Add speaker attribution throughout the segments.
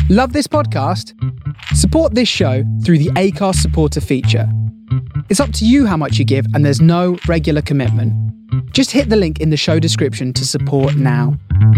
Speaker 1: Love this podcast? Support this show through the Acast supporter feature. It's up to you how much you give, and there's no regular commitment. Just hit the link in the show description to support now.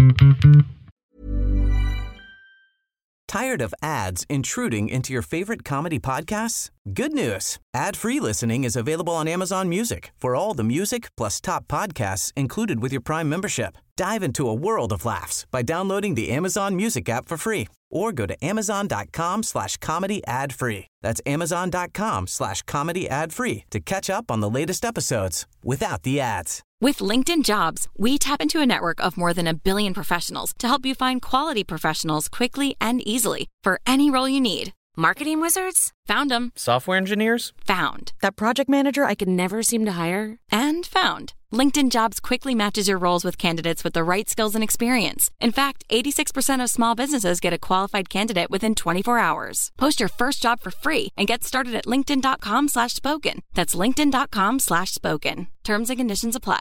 Speaker 2: Tired of ads intruding into your favorite comedy podcasts? Good news. Ad-free listening is available on Amazon Music for all the music plus top podcasts included with your Prime membership. Dive into a world of laughs by downloading the Amazon Music app for free or go to amazon.com/comedy ad-free. That's amazon.com/comedy ad-free to catch up on the latest episodes without the ads.
Speaker 3: With LinkedIn Jobs, we tap into a network of more than 1 billion professionals to help you find quality professionals quickly and easily for any role you need. Marketing wizards? Found them.
Speaker 4: Software engineers?
Speaker 3: Found. That project manager I could never seem to hire? And found. LinkedIn Jobs quickly matches your roles with candidates with the right skills and experience. In fact, 86% of small businesses get a qualified candidate within 24 hours. Post your first job for free and get started at linkedin.com/spoken. That's linkedin.com/spoken. Terms and conditions apply.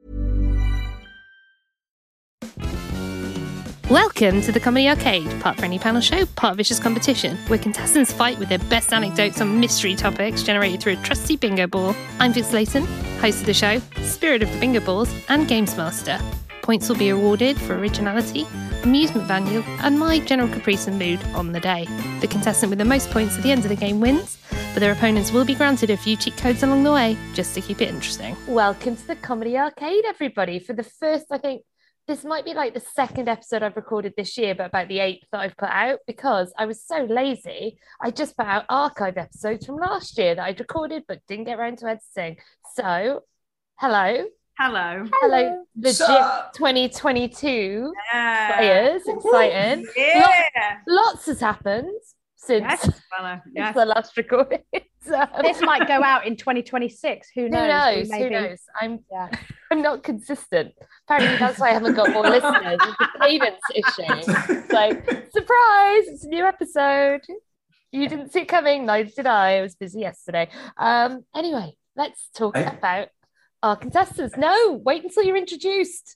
Speaker 5: Welcome to the Comedy Arcade, part Friendly Panel Show, part Vicious Competition, where contestants fight with their best anecdotes on mystery topics generated through a trusty bingo ball. I'm Vic Slayton, host of the show, spirit of the bingo balls, and games master. Points will be awarded for originality, amusement value, and my general caprice and mood on the day. The contestant with the most points at the end of the game wins, but their opponents will be granted a few cheat codes along the way, just to keep it interesting.
Speaker 6: Welcome to the Comedy Arcade, everybody. For the first, I think, this might be like the second episode I've recorded this year, but about the 8th that I've put out, because I was so lazy. I just put out archive episodes from last year that I'd recorded but didn't get around to editing. So, hello, legit 2022 players, exciting. Lots has happened since the last recording.
Speaker 7: This might go out in 2026. Who knows?
Speaker 6: Who knows? I'm not consistent. Apparently that's why I haven't got more listeners. It's a cadence issue. It's like, surprise, it's a new episode. You didn't see it coming, neither did I. I was busy yesterday. Anyway, let's talk about our contestants. No, wait until you're introduced.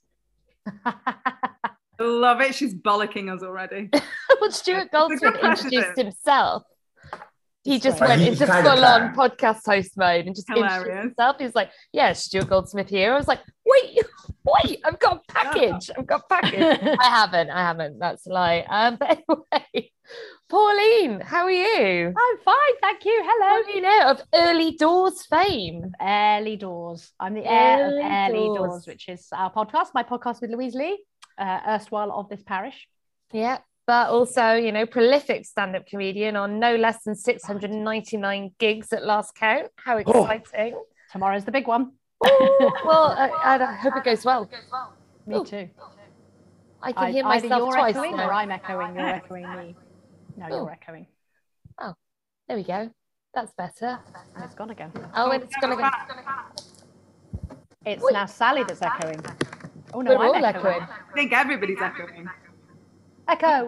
Speaker 8: I love it. She's bollocking us already.
Speaker 6: Well, Stuart Goldsmith introduced himself. He just went into full-on podcast host mode and just introduced himself. He was like, yeah, Stuart Goldsmith here. I was like, wait, I've got a package. I haven't. That's a lie. But anyway, Pauline, how are you?
Speaker 7: I'm fine, thank you. Hello.
Speaker 6: How do you know of Early Doors fame?
Speaker 7: Early Doors. I'm the heir of Early Doors, which is our podcast, my podcast with Louise Lee, erstwhile of this parish.
Speaker 6: Yeah. But also, prolific stand-up comedian on no less than 699 gigs at last count. How exciting.
Speaker 7: Tomorrow's the big one.
Speaker 6: Well, I hope it goes well.
Speaker 7: Me too.
Speaker 6: I can hear myself
Speaker 7: you're
Speaker 6: twice
Speaker 7: echoing
Speaker 6: now.
Speaker 7: or I'm echoing, you're echoing me. No, you're echoing.
Speaker 6: Oh, there we go. That's better.
Speaker 7: And it's gone again.
Speaker 6: Oh, and it's gone again.
Speaker 7: It's now Sally that's echoing. Oh no,
Speaker 6: We're
Speaker 7: I'm
Speaker 6: all
Speaker 7: echoing.
Speaker 8: I think everybody's echoing.
Speaker 7: Echo,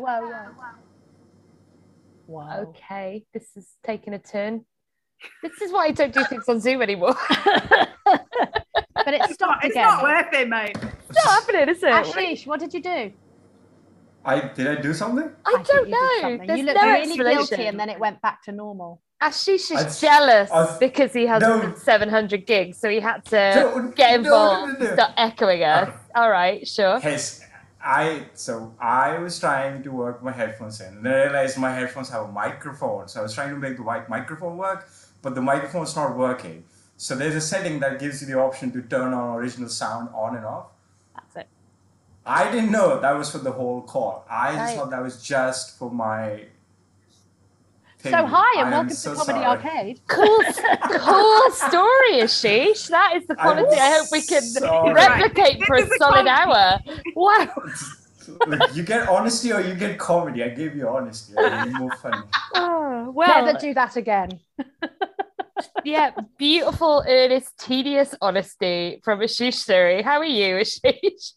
Speaker 7: whoa.
Speaker 6: Okay, this is taking a turn. This is why I don't do things on Zoom anymore.
Speaker 7: But it stopped again.
Speaker 8: It's not worth it, mate.
Speaker 6: It's not happening, is it?
Speaker 7: Ashish, what did you do?
Speaker 9: Did I do something?
Speaker 6: I don't know. There's
Speaker 7: You looked
Speaker 6: no
Speaker 7: really
Speaker 6: explanation.
Speaker 7: guilty and then it went back to normal.
Speaker 6: Ashish is jealous because he has 700 gigs, so he had to get involved, start echoing us. All right, sure.
Speaker 9: I was trying to work my headphones in, and I realized my headphones have a microphone. So I was trying to make the microphone work, but the microphone's not working. So there's a setting that gives you the option to turn on original sound on and off.
Speaker 7: That's it.
Speaker 9: I didn't know that was for the whole call. I just thought that was just for my thing.
Speaker 7: So hi and welcome to Comedy Arcade.
Speaker 6: Cool story, Ashish. That is the quality I hope we can replicate for a solid hour. Wow.
Speaker 9: Like, you get honesty or you get comedy. I gave you honesty. It'll be more funny.
Speaker 6: Oh, well,
Speaker 7: never do that again.
Speaker 6: Yeah, beautiful, earnest, tedious honesty from Ashish Suri. How are you, Ashish?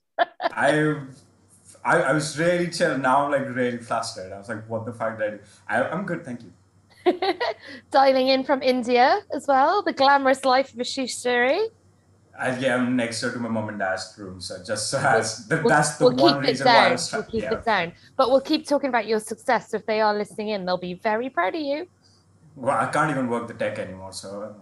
Speaker 9: I was really chill. Now I'm like really flustered. I was like, what the fuck did I do? I'm good, thank you.
Speaker 6: Dialing in from India as well, the glamorous life of Ashish Suri.
Speaker 9: I'm next door to my mom and dad's room, so just that's the one reason why I was trying.
Speaker 6: We'll keep it down. But we'll keep talking about your success. So if they are listening in, they'll be very proud of you.
Speaker 9: Well, I can't even work the tech anymore, so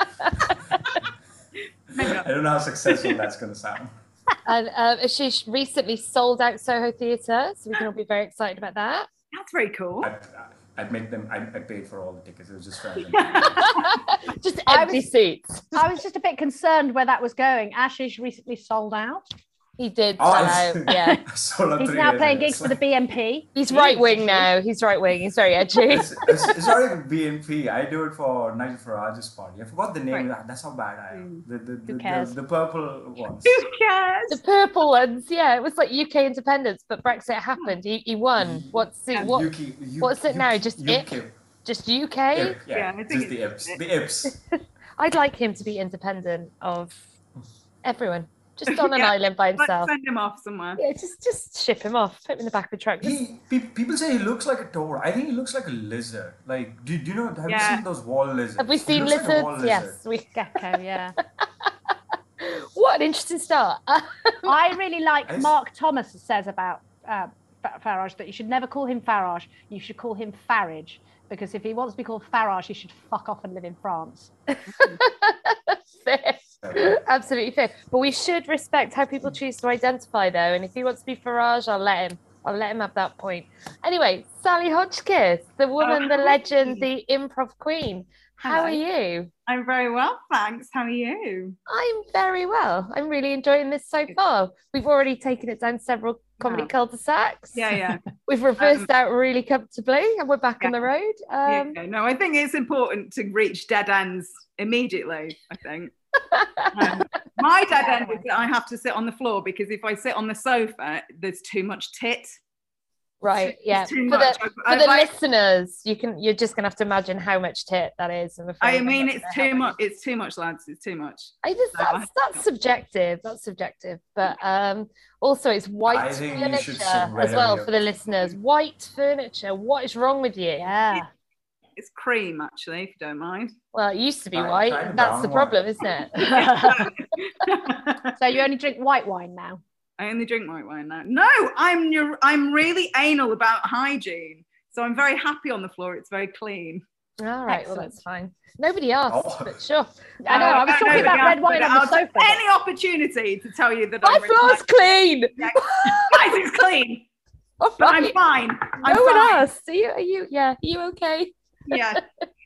Speaker 9: I don't know how successful that's going to sound.
Speaker 6: And Ashish recently sold out Soho Theatre, so we can all be very excited about that.
Speaker 8: That's very cool.
Speaker 9: I paid for all the tickets. It was just random.
Speaker 6: Just empty seats.
Speaker 7: I was just a bit concerned where that was going. Ashish recently sold out.
Speaker 6: He did sell out, yeah.
Speaker 7: He's now playing gigs for the BNP.
Speaker 6: He's right wing now. He's right wing. He's very edgy.
Speaker 9: It's not even BNP. I do it for Nigel Farage's party. I forgot the name. Right. That's how bad I am.
Speaker 7: Who cares?
Speaker 9: The purple ones.
Speaker 8: Who cares?
Speaker 6: The purple ones. Yeah, it was like UK independence, but Brexit happened. He won. What's it now? Just
Speaker 9: UK.
Speaker 6: Just UK?
Speaker 9: Yeah, just the IPS. The IPS.
Speaker 6: I'd like him to be independent of everyone. Just on an island by himself.
Speaker 8: Let's send him off somewhere.
Speaker 6: Yeah, just ship him off. Put him in the back of the truck.
Speaker 9: People say he looks like a toad. I think he looks like a lizard. Like, do you know? Have you seen those wall lizards?
Speaker 6: Have we seen lizards? Like yes,
Speaker 7: gecko. Yeah.
Speaker 6: What an interesting start.
Speaker 7: I really like Mark Thomas says about Farage that you should never call him Farage. You should call him Farage, because if he wants to be called Farage, he should fuck off and live in France.
Speaker 6: Fair. Absolutely fair. But we should respect how people choose to identify, though. And if he wants to be Farage, I'll let him have that point. Anyway, Sally Hodgkiss, the woman, the legend, the improv queen. How are you?
Speaker 8: I'm very well, thanks. How are you?
Speaker 6: I'm very well. I'm really enjoying this so far. We've already taken it down several comedy cul-de-sacs.
Speaker 8: Yeah.
Speaker 6: We've reversed out really comfortably and we're back on the road.
Speaker 8: No, I think it's important to reach dead ends immediately, I think. My dead end is that I have to sit on the floor, because if I sit on the sofa, there's too much tit.
Speaker 6: Right, yeah. For the listeners, you're just gonna have to imagine how much tit that is.
Speaker 8: I mean, it's too much. It's too much, lads. It's too much.
Speaker 6: That's subjective. That's subjective. But also, it's white furniture as well for the listeners. White furniture. What is wrong with you?
Speaker 7: Yeah.
Speaker 8: It's cream, actually, if you don't mind.
Speaker 6: Well, it used to be white. That's the problem, isn't it?
Speaker 7: So you only drink white wine now?
Speaker 8: I only drink white wine now. No, I'm really anal about hygiene. So I'm very happy on the floor. It's very clean.
Speaker 6: All right, excellent. Well, that's fine. Nobody asked, but sure.
Speaker 7: I know, I was talking about red wine on the sofa.
Speaker 8: Any opportunity to tell you that
Speaker 6: my floor's clean.
Speaker 8: Yeah. Guys, it's clean. But I'm fine.
Speaker 6: No one asked. Are you okay?
Speaker 8: Yeah.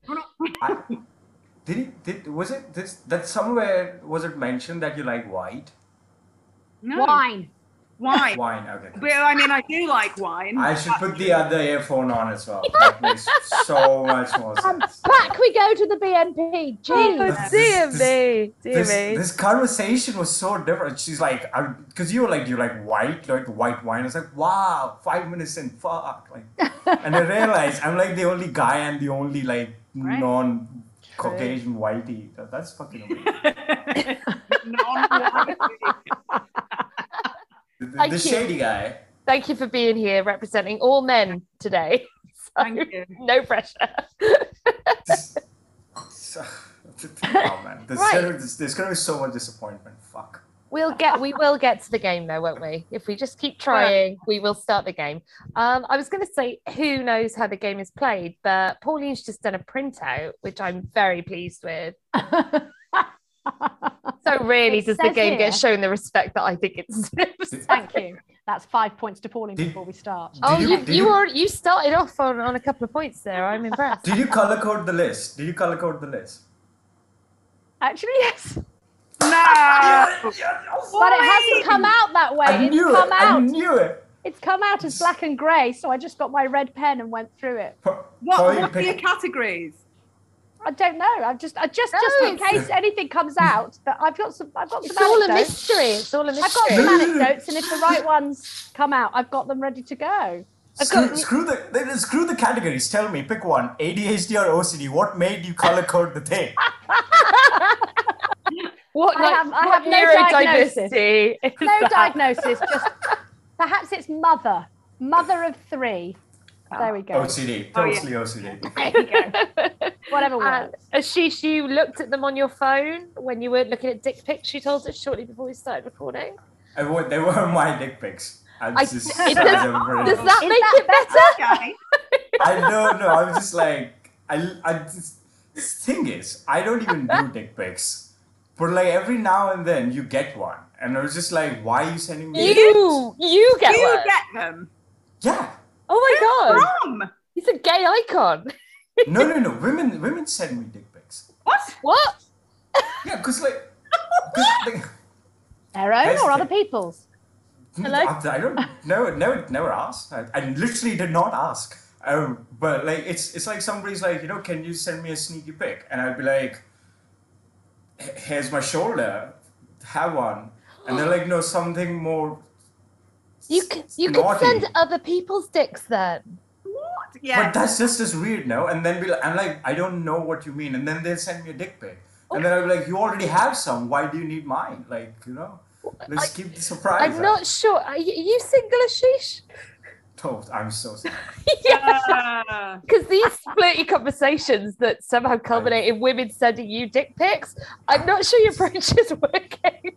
Speaker 9: Was it this that somewhere was it mentioned that you like white?
Speaker 8: No.
Speaker 7: Wine.
Speaker 9: Okay.
Speaker 8: Well, I mean, I do like wine.
Speaker 9: I should put the other earphone on as well. That makes so much more sense.
Speaker 7: Back we go to the BNP. Jeez.
Speaker 6: Dear me.
Speaker 9: This conversation was so different. She's like, because you like white wine. I was like, wow, 5 minutes in, fuck. Like, and I realized I'm like the only guy and the only non-Caucasian whitey. That's fucking amazing.
Speaker 8: Non-whitey.
Speaker 9: The shady guy.
Speaker 6: Thank you for being here representing all men today. So,
Speaker 8: thank you.
Speaker 6: No pressure.
Speaker 9: Oh man, there's gonna be so much disappointment. Fuck.
Speaker 6: We will get to the game though, won't we? If we just keep trying, we will start the game. I was going to say, who knows how the game is played, but Pauline's just done a printout, which I'm very pleased with. So really, does the game get shown the respect that I think it deserves?
Speaker 7: Thank you. That's 5 points to Pauline before we start.
Speaker 6: You started off on a couple of points there. I'm impressed.
Speaker 9: Did you color code the list?
Speaker 7: Actually, yes.
Speaker 8: No.
Speaker 7: But it hasn't come out that way.
Speaker 9: I knew it.
Speaker 7: It's come out as black and grey, so I just got my red pen and went through it.
Speaker 8: What are your categories?
Speaker 7: I don't know. I just in case anything comes out, that I've got some
Speaker 6: It's all a mystery. It's all a mystery.
Speaker 7: I've got some anecdotes, and if the right ones come out, I've got them ready to go.
Speaker 9: Screw the categories. Tell me, pick one. ADHD or OCD? What made you color code the thing?
Speaker 7: I have no diagnosis. No diagnosis. Just perhaps it's mother of three. There we go.
Speaker 9: OCD. Totally OCD.
Speaker 7: There you go. Whatever works.
Speaker 6: Ashish, you looked at them on your phone when you were looking at dick pics. You told us shortly before we started recording.
Speaker 9: They were my dick pics.
Speaker 6: Does that make it better?
Speaker 9: I don't know. I was just like, the thing is, I don't even do dick pics. But like every now and then you get one. And I was just like, why are you sending me
Speaker 6: You get one?
Speaker 8: You get them?
Speaker 9: Yeah.
Speaker 6: Oh my God.
Speaker 8: From?
Speaker 6: He's a gay icon.
Speaker 9: No. Women send me dick pics.
Speaker 6: What?
Speaker 9: Yeah, because like...
Speaker 7: Their own or other people's?
Speaker 6: Hello?
Speaker 9: I don't know. Never asked. I literally did not ask. But like it's like somebody's like, can you send me a sneaky pic? And I'd be like, here's my shoulder. Have one. And they're like, no, something more.
Speaker 6: You could send other people's dicks then.
Speaker 8: What? Yeah.
Speaker 9: But that's just as weird, no? And then I'm like, I don't know what you mean. And then they'll send me a dick pic. And then I'll be like, you already have some. Why do you need mine? Like, let's keep the surprise.
Speaker 6: I'm not sure. Are you single, Ashish?
Speaker 9: Oh, I'm so sorry.
Speaker 6: Because these flirty conversations that somehow culminate in women sending you dick pics, I'm not sure your approach is working.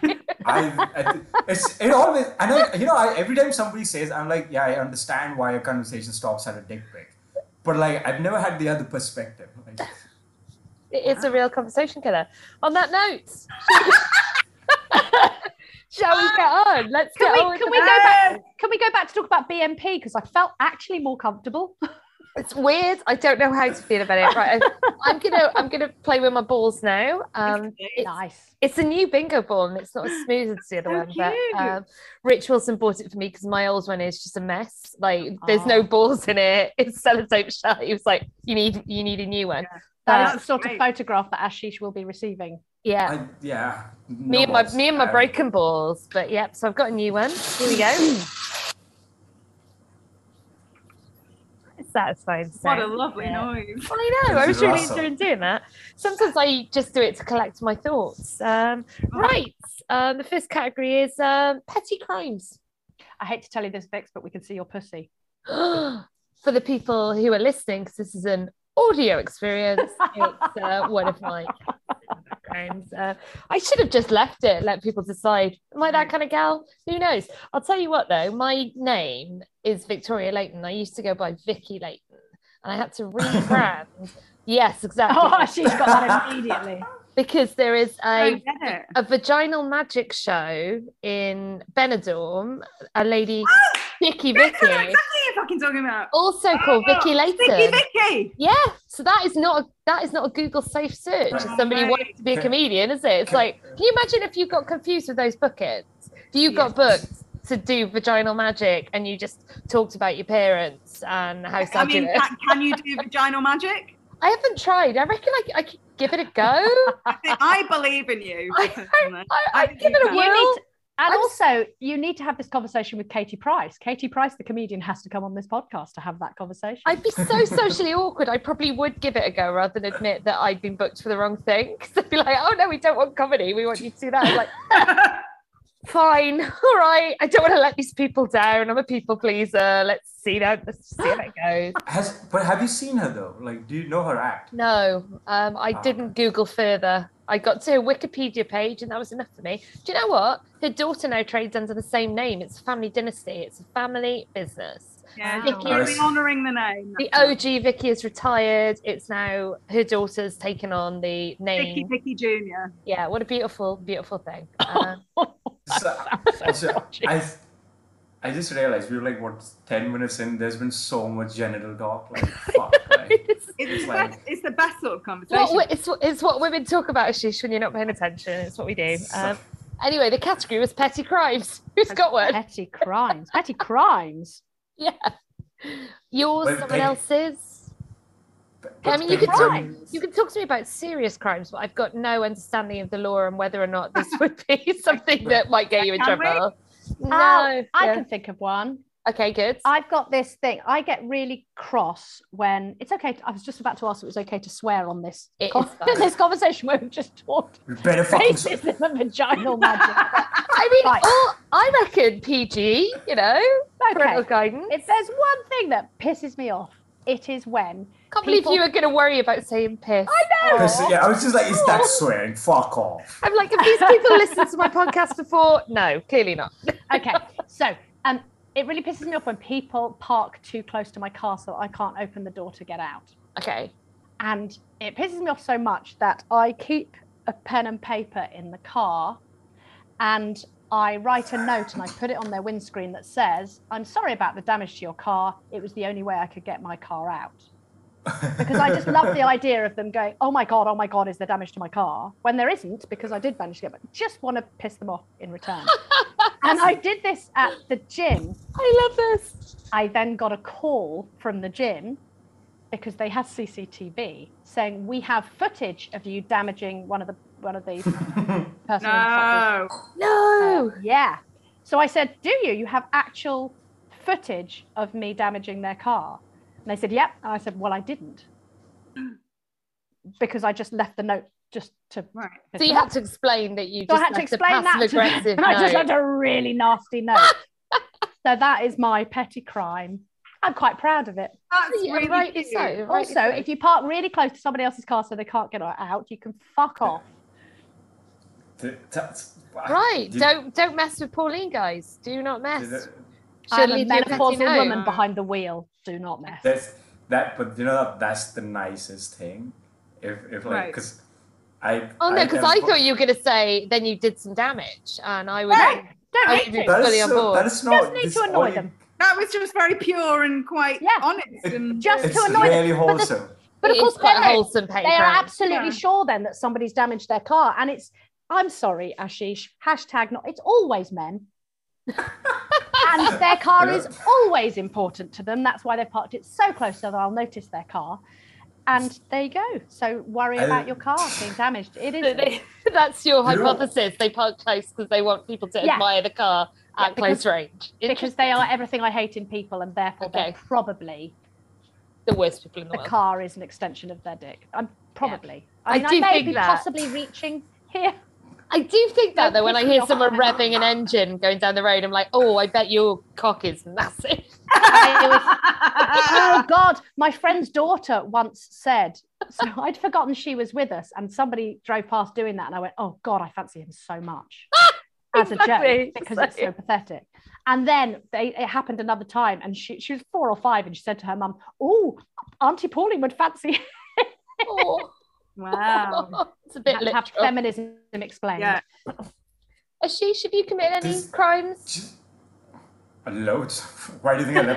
Speaker 9: It always, and every time somebody says, I'm like, yeah, I understand why a conversation stops at a dick pic, but like I've never had the other perspective. Like,
Speaker 6: it's a real conversation killer. On that note, shall we get on? Let's get on.
Speaker 7: Can we go back to talk about BMP? Because I felt actually more comfortable.
Speaker 6: It's weird. I don't know how to feel about it. Right, I'm gonna play with my balls now.
Speaker 7: Nice.
Speaker 6: It's a new bingo ball, and it's not as smooth as the other one. But Rich Wilson bought it for me because my old one is just a mess. Like there's no balls in it. It's sellotape shut. He was like, "You need a new one."
Speaker 7: Yeah. That is the sort of photograph that Ashish will be receiving.
Speaker 6: Yeah.
Speaker 9: Me
Speaker 6: and my broken balls. But yep. So I've got a new one. Here we go. Satisfying.
Speaker 8: What a lovely noise.
Speaker 6: I know. I was really enjoying doing that. Sometimes I just do it to collect my thoughts. Right. The first category is petty crimes.
Speaker 7: I hate to tell you this, Vix, but we can see your pussy.
Speaker 6: For the people who are listening, because this is an audio experience, it's one of my crimes. I should have just left it, let people decide. Am I that kind of gal? Who knows? I'll tell you what, though. My name is Victoria Leighton. I used to go by Vicky Leighton, and I had to rebrand. Yes, exactly.
Speaker 7: Oh, she's got that immediately.
Speaker 6: Because there is a vaginal magic show in Benidorm. A lady, Vicky.
Speaker 8: That's exactly what you're fucking talking about.
Speaker 6: Also called Vicky Leighton.
Speaker 8: Vicky.
Speaker 6: Yeah. So that is not a Google safe search. If somebody wanted to be a comedian, is it? It's like, can you imagine if you got confused with those bookings? If you got booked to do vaginal magic and you just talked about your parents and how sad you were.
Speaker 8: Can you do vaginal magic?
Speaker 6: I haven't tried. I reckon I could give it a go.
Speaker 8: I believe in you.
Speaker 6: I'd give it a whirl.
Speaker 7: And also, you need to have this conversation with Katie Price. Katie Price, the comedian, has to come on this podcast to have that conversation.
Speaker 6: I'd be so socially awkward. I probably would give it a go rather than admit that I'd been booked for the wrong thing. Because I'd be like, oh no, we don't want comedy. We want you to do that. I'm like, fine, all right. I don't want to let these people down. I'm a people pleaser. Let's see how it goes.
Speaker 9: But have you seen her though? Like, do you know her act?
Speaker 6: No, I didn't Google further. I got to her Wikipedia page and that was enough for me. Do you know what? Her daughter now trades under the same name. It's Family Dynasty. It's a family business.
Speaker 8: Yeah, really honouring the name.
Speaker 6: The OG Vicky is retired. It's now her daughter's taken on the name.
Speaker 8: Vicky Jr.
Speaker 6: Yeah, what a beautiful, beautiful thing.
Speaker 9: I just realized we were like 10 minutes in. There's been so much genital talk. Like, fuck. Like,
Speaker 8: it's the best sort of conversation.
Speaker 6: It's what women talk about, Ashish, when you're not paying attention. It's what we do. Anyway, the category was petty crimes. Who's got one?
Speaker 7: Petty crimes. Petty crimes.
Speaker 6: Yeah. Yours, someone else's. I mean, you can talk to me about serious crimes, but I've got no understanding of the law and whether or not this would be something that might get you in trouble. No,
Speaker 7: I can think of one.
Speaker 6: Okay, good.
Speaker 7: I've got this thing. I get really cross when it's okay. I was just about to ask if it was okay to swear on this this conversation where we've just talked racism and vaginal magic.
Speaker 6: I mean, I reckon PG, parental guidance.
Speaker 7: If there's one thing that pisses me off, It is when
Speaker 6: Can't believe you were going to worry about saying piss.
Speaker 7: I know.
Speaker 9: Yeah, I was just like, is that swearing? Fuck off.
Speaker 6: I'm like, have these people listened to my podcast before? No, clearly not.
Speaker 7: Okay, so it really pisses me off when people park too close to my car so I can't open the door to get out.
Speaker 6: Okay.
Speaker 7: And it pisses me off so much that I keep a pen and paper in the car and I write a note and I put it on their windscreen that says, I'm sorry about the damage to your car. It was the only way I could get my car out. Because I just love the idea of them going, oh my God, is there damage to my car? When there isn't, because I did manage to get it. Just want to piss them off in return. And I did this at the gym.
Speaker 6: I love this.
Speaker 7: I then got a call from the gym because they had CCTV saying, we have footage of you damaging one of the person.
Speaker 6: No.
Speaker 7: Yeah. So I said, do you have actual footage of me damaging their car? And they said, yep. And I said, well, I didn't. Because I just left the note just to...
Speaker 6: Right. So you had to explain that you just
Speaker 7: I had to explain that to them, and I just left a really nasty note. So that is my petty crime. I'm quite proud of it.
Speaker 8: That's really
Speaker 6: rightly so.
Speaker 7: Also, if you park really close to somebody else's car so they can't get out, you can fuck off.
Speaker 6: Right. Don't mess with Pauline, guys. Do not mess.
Speaker 7: I'm a menopausal woman behind the wheel. Do not mess.
Speaker 9: But you know that's the nicest thing. If like, because I
Speaker 6: thought you were going to say then you did some damage, and I would.
Speaker 7: Don't
Speaker 6: be fully on board.
Speaker 9: That is not.
Speaker 7: Just need to annoy them.
Speaker 8: That was just very pure and quite honest.
Speaker 7: Just to annoy
Speaker 9: really
Speaker 7: them.
Speaker 9: Wholesome.
Speaker 7: But of course,
Speaker 6: quite wholesome.
Speaker 7: They are absolutely sure then that somebody's damaged their car, and it's. I'm sorry, Ashish. #not. It's always men. And their car is always important to them. That's why they've parked it so close so that I'll notice their car. And there you go. So worry about your car being damaged. It is.
Speaker 6: That's your hypothesis. They park close because they want people to admire the car at close range.
Speaker 7: Because they are everything I hate in people, and therefore they're probably
Speaker 6: the worst people in the world.
Speaker 7: The car is an extension of their dick. I'm probably. I may be possibly reaching here.
Speaker 6: I do think that though, when I hear someone revving an engine going down the road, I'm like, oh, I bet your cock is massive.
Speaker 7: Oh God, my friend's daughter once said, so I'd forgotten she was with us and somebody drove past doing that and I went, oh God, I fancy him so much. As a joke, because it's so pathetic. And then it happened another time and she was 4 or 5 and she said to her mum, oh, Auntie Pauline would fancy him.
Speaker 6: Oh.
Speaker 8: Wow.
Speaker 6: It's a bit literal.
Speaker 7: Have feminism explained.
Speaker 8: Yeah.
Speaker 6: Ashish, have you committed any crimes?
Speaker 9: Loads. Why do you think I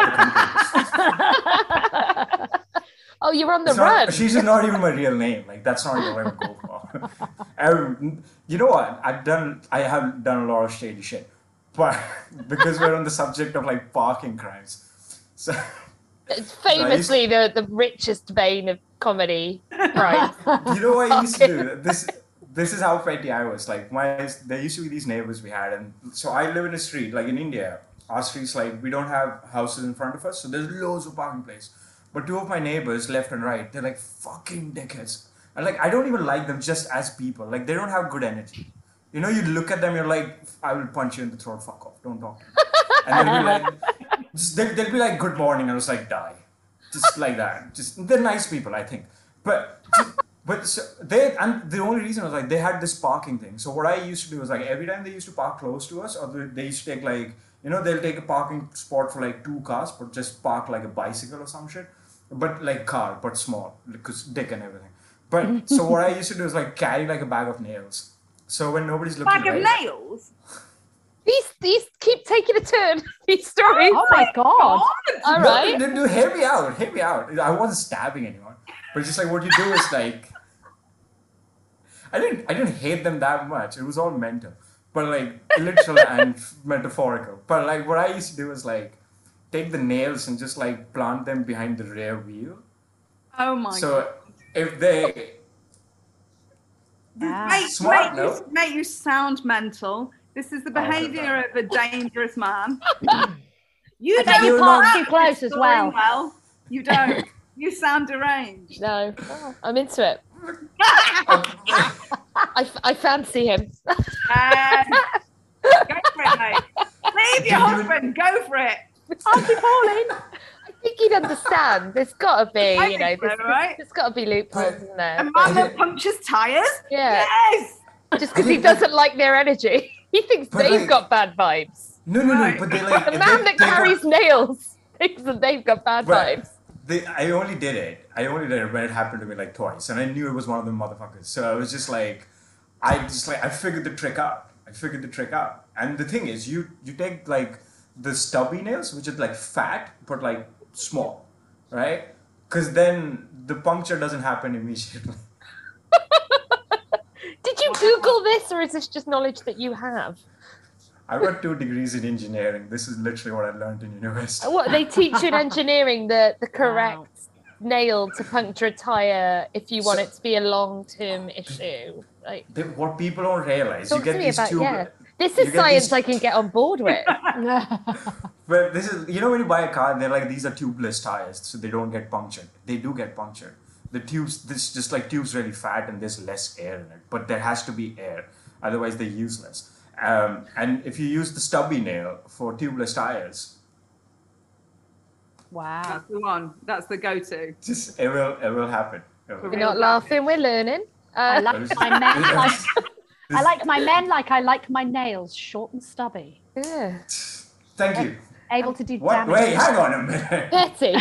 Speaker 9: left the country?
Speaker 6: Oh, you were on the run.
Speaker 9: She's not even my real name. Like that's not even what I would go for. You know what? I have done a lot of shady shit, but because we're on the subject of like parking crimes, so
Speaker 6: it's famously the richest vein of comedy. Right.
Speaker 9: You know what I used to do? This is how petty I was. Like there used to be these neighbors we had, and so I live in a street like in India. Our streets like we don't have houses in front of us, so there's loads of parking places. But 2 of my neighbors, left and right, they're like fucking dickheads. And like I don't even like them just as people. Like they don't have good energy. You know, you look at them, you're like, I will punch you in the throat. Fuck off. Don't talk to me. And they'll be like, they'll be like, good morning. I was like, die. Just like that. They're nice people, I think. But so and the only reason was like they had this parking thing. So what I used to do was like every time they used to park close to us, or they used to take like, you know, they'll take a parking spot for like 2 cars, but just park like a bicycle or some shit. But like car, but small, because dick and everything. But so what I used to do is like carry like a bag of nails. So when nobody's looking,
Speaker 8: bag of nails.
Speaker 6: These keep taking a turn. These stories.
Speaker 7: Oh my God!
Speaker 6: All right.
Speaker 9: No, hear me out. I wasn't stabbing anyone, but just like what you do is like, I didn't hate them that much. It was all mental, but like literal and metaphorical. But like what I used to do is like take the nails and just like plant them behind the rear wheel.
Speaker 8: Oh my God.
Speaker 9: So if they
Speaker 8: make you sound mental. This is the behaviour of a dangerous man. You don't
Speaker 7: park too close as well.
Speaker 8: You don't. You sound deranged.
Speaker 6: No, I'm into it. I fancy him.
Speaker 8: Go for it, mate. Leave your husband. Go for it.
Speaker 7: Auntie Pauline.
Speaker 6: I think he'd understand. There's got to be,
Speaker 8: I
Speaker 6: you know,
Speaker 8: think so, right?
Speaker 6: there's got to be loopholes, isn't there?
Speaker 8: A man that punctures tires?
Speaker 6: Yeah.
Speaker 8: Yes!
Speaker 6: Just because he doesn't like their energy. He thinks they've got bad vibes.
Speaker 9: No, but they like...
Speaker 6: The man that carries nails thinks that they've got bad vibes.
Speaker 9: I only did it when it happened to me like twice. And I knew it was one of them motherfuckers. So I was just like... I figured the trick out. And the thing is, you take like the stubby nails, which is like fat, but like small, right? Because then the puncture doesn't happen immediately.
Speaker 6: Did you Google this, or is this just knowledge that you have?
Speaker 9: I got 2 degrees in engineering. This is literally what I learned in university.
Speaker 6: What, they teach you in engineering the correct nail to puncture a tyre if you want it to be a long-term issue? Like,
Speaker 9: what people don't realize,
Speaker 6: you get these this is science I can get on board with.
Speaker 9: But this is, you know, when you buy a car, they're like, these are tubeless tires, so they don't get punctured. They do get punctured. The tubes, this just like tube's really fat and there's less air in it, but there has to be air, otherwise they're useless. And if you use the stubby nail for tubeless tires,
Speaker 7: wow,
Speaker 8: that's the one. That's the go-to.
Speaker 9: Just it will happen.
Speaker 6: We're not laughing. We're learning.
Speaker 7: I like my men. I like my men like I like my nails, short and stubby.
Speaker 6: Yeah.
Speaker 9: Thank you.
Speaker 7: Able to do
Speaker 9: what?
Speaker 7: damage.
Speaker 9: Wait, hang on a minute.
Speaker 6: Petty.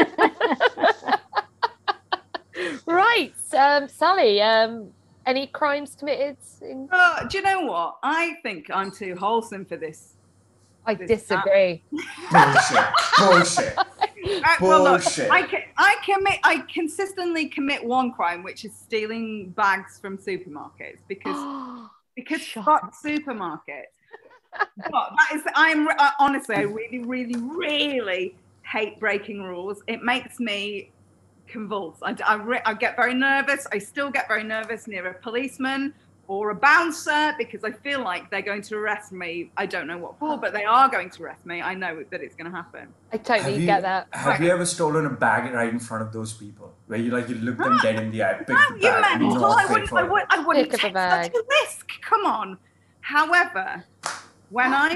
Speaker 6: Right, Sally. Any crimes committed?
Speaker 8: Do you know what? I think I'm too wholesome for this.
Speaker 6: I disagree.
Speaker 9: Bullshit.
Speaker 8: Well, look, I consistently commit one crime, which is stealing bags from supermarkets because fuck supermarkets. But that is, honestly, I really, really hate breaking rules. It makes me convulse. I get very nervous. I still get very nervous near a policeman or a bouncer because I feel like they're going to arrest me. I don't know what for, but they are going to arrest me. I know that it's going to happen.
Speaker 6: I totally get that.
Speaker 9: Have you ever stolen a bag right in front of those people where you look them dead in the eye, pick the bag,
Speaker 8: I wouldn't take such a risk. Come on. However, when I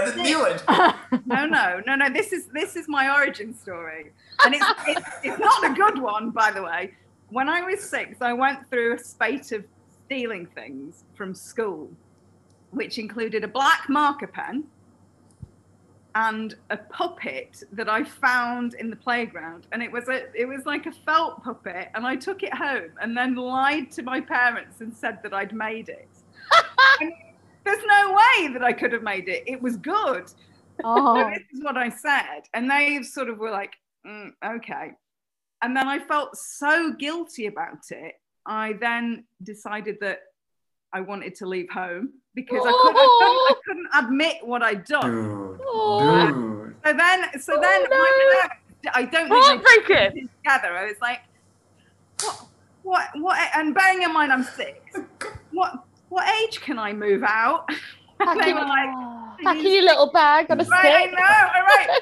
Speaker 8: no, this is my origin story, and it's not a good one, by the way. When I was 6, I went through a spate of stealing things from school, which included a black marker pen and a puppet that I found in the playground, and it was like a felt puppet, and I took it home and then lied to my parents and said that I'd made it. There's no way that I could have made it. It was good. So this is what I said. And they sort of were like, okay. And then I felt so guilty about it. I then decided that I wanted to leave home because I couldn't admit what I'd done.
Speaker 9: Dude.
Speaker 8: So then my parents, I don't think they put it together. I was like, what? And bearing in mind I'm 6, what age can I move out? And they were like,
Speaker 6: pack in your little bag on a stick.
Speaker 8: I know, all right.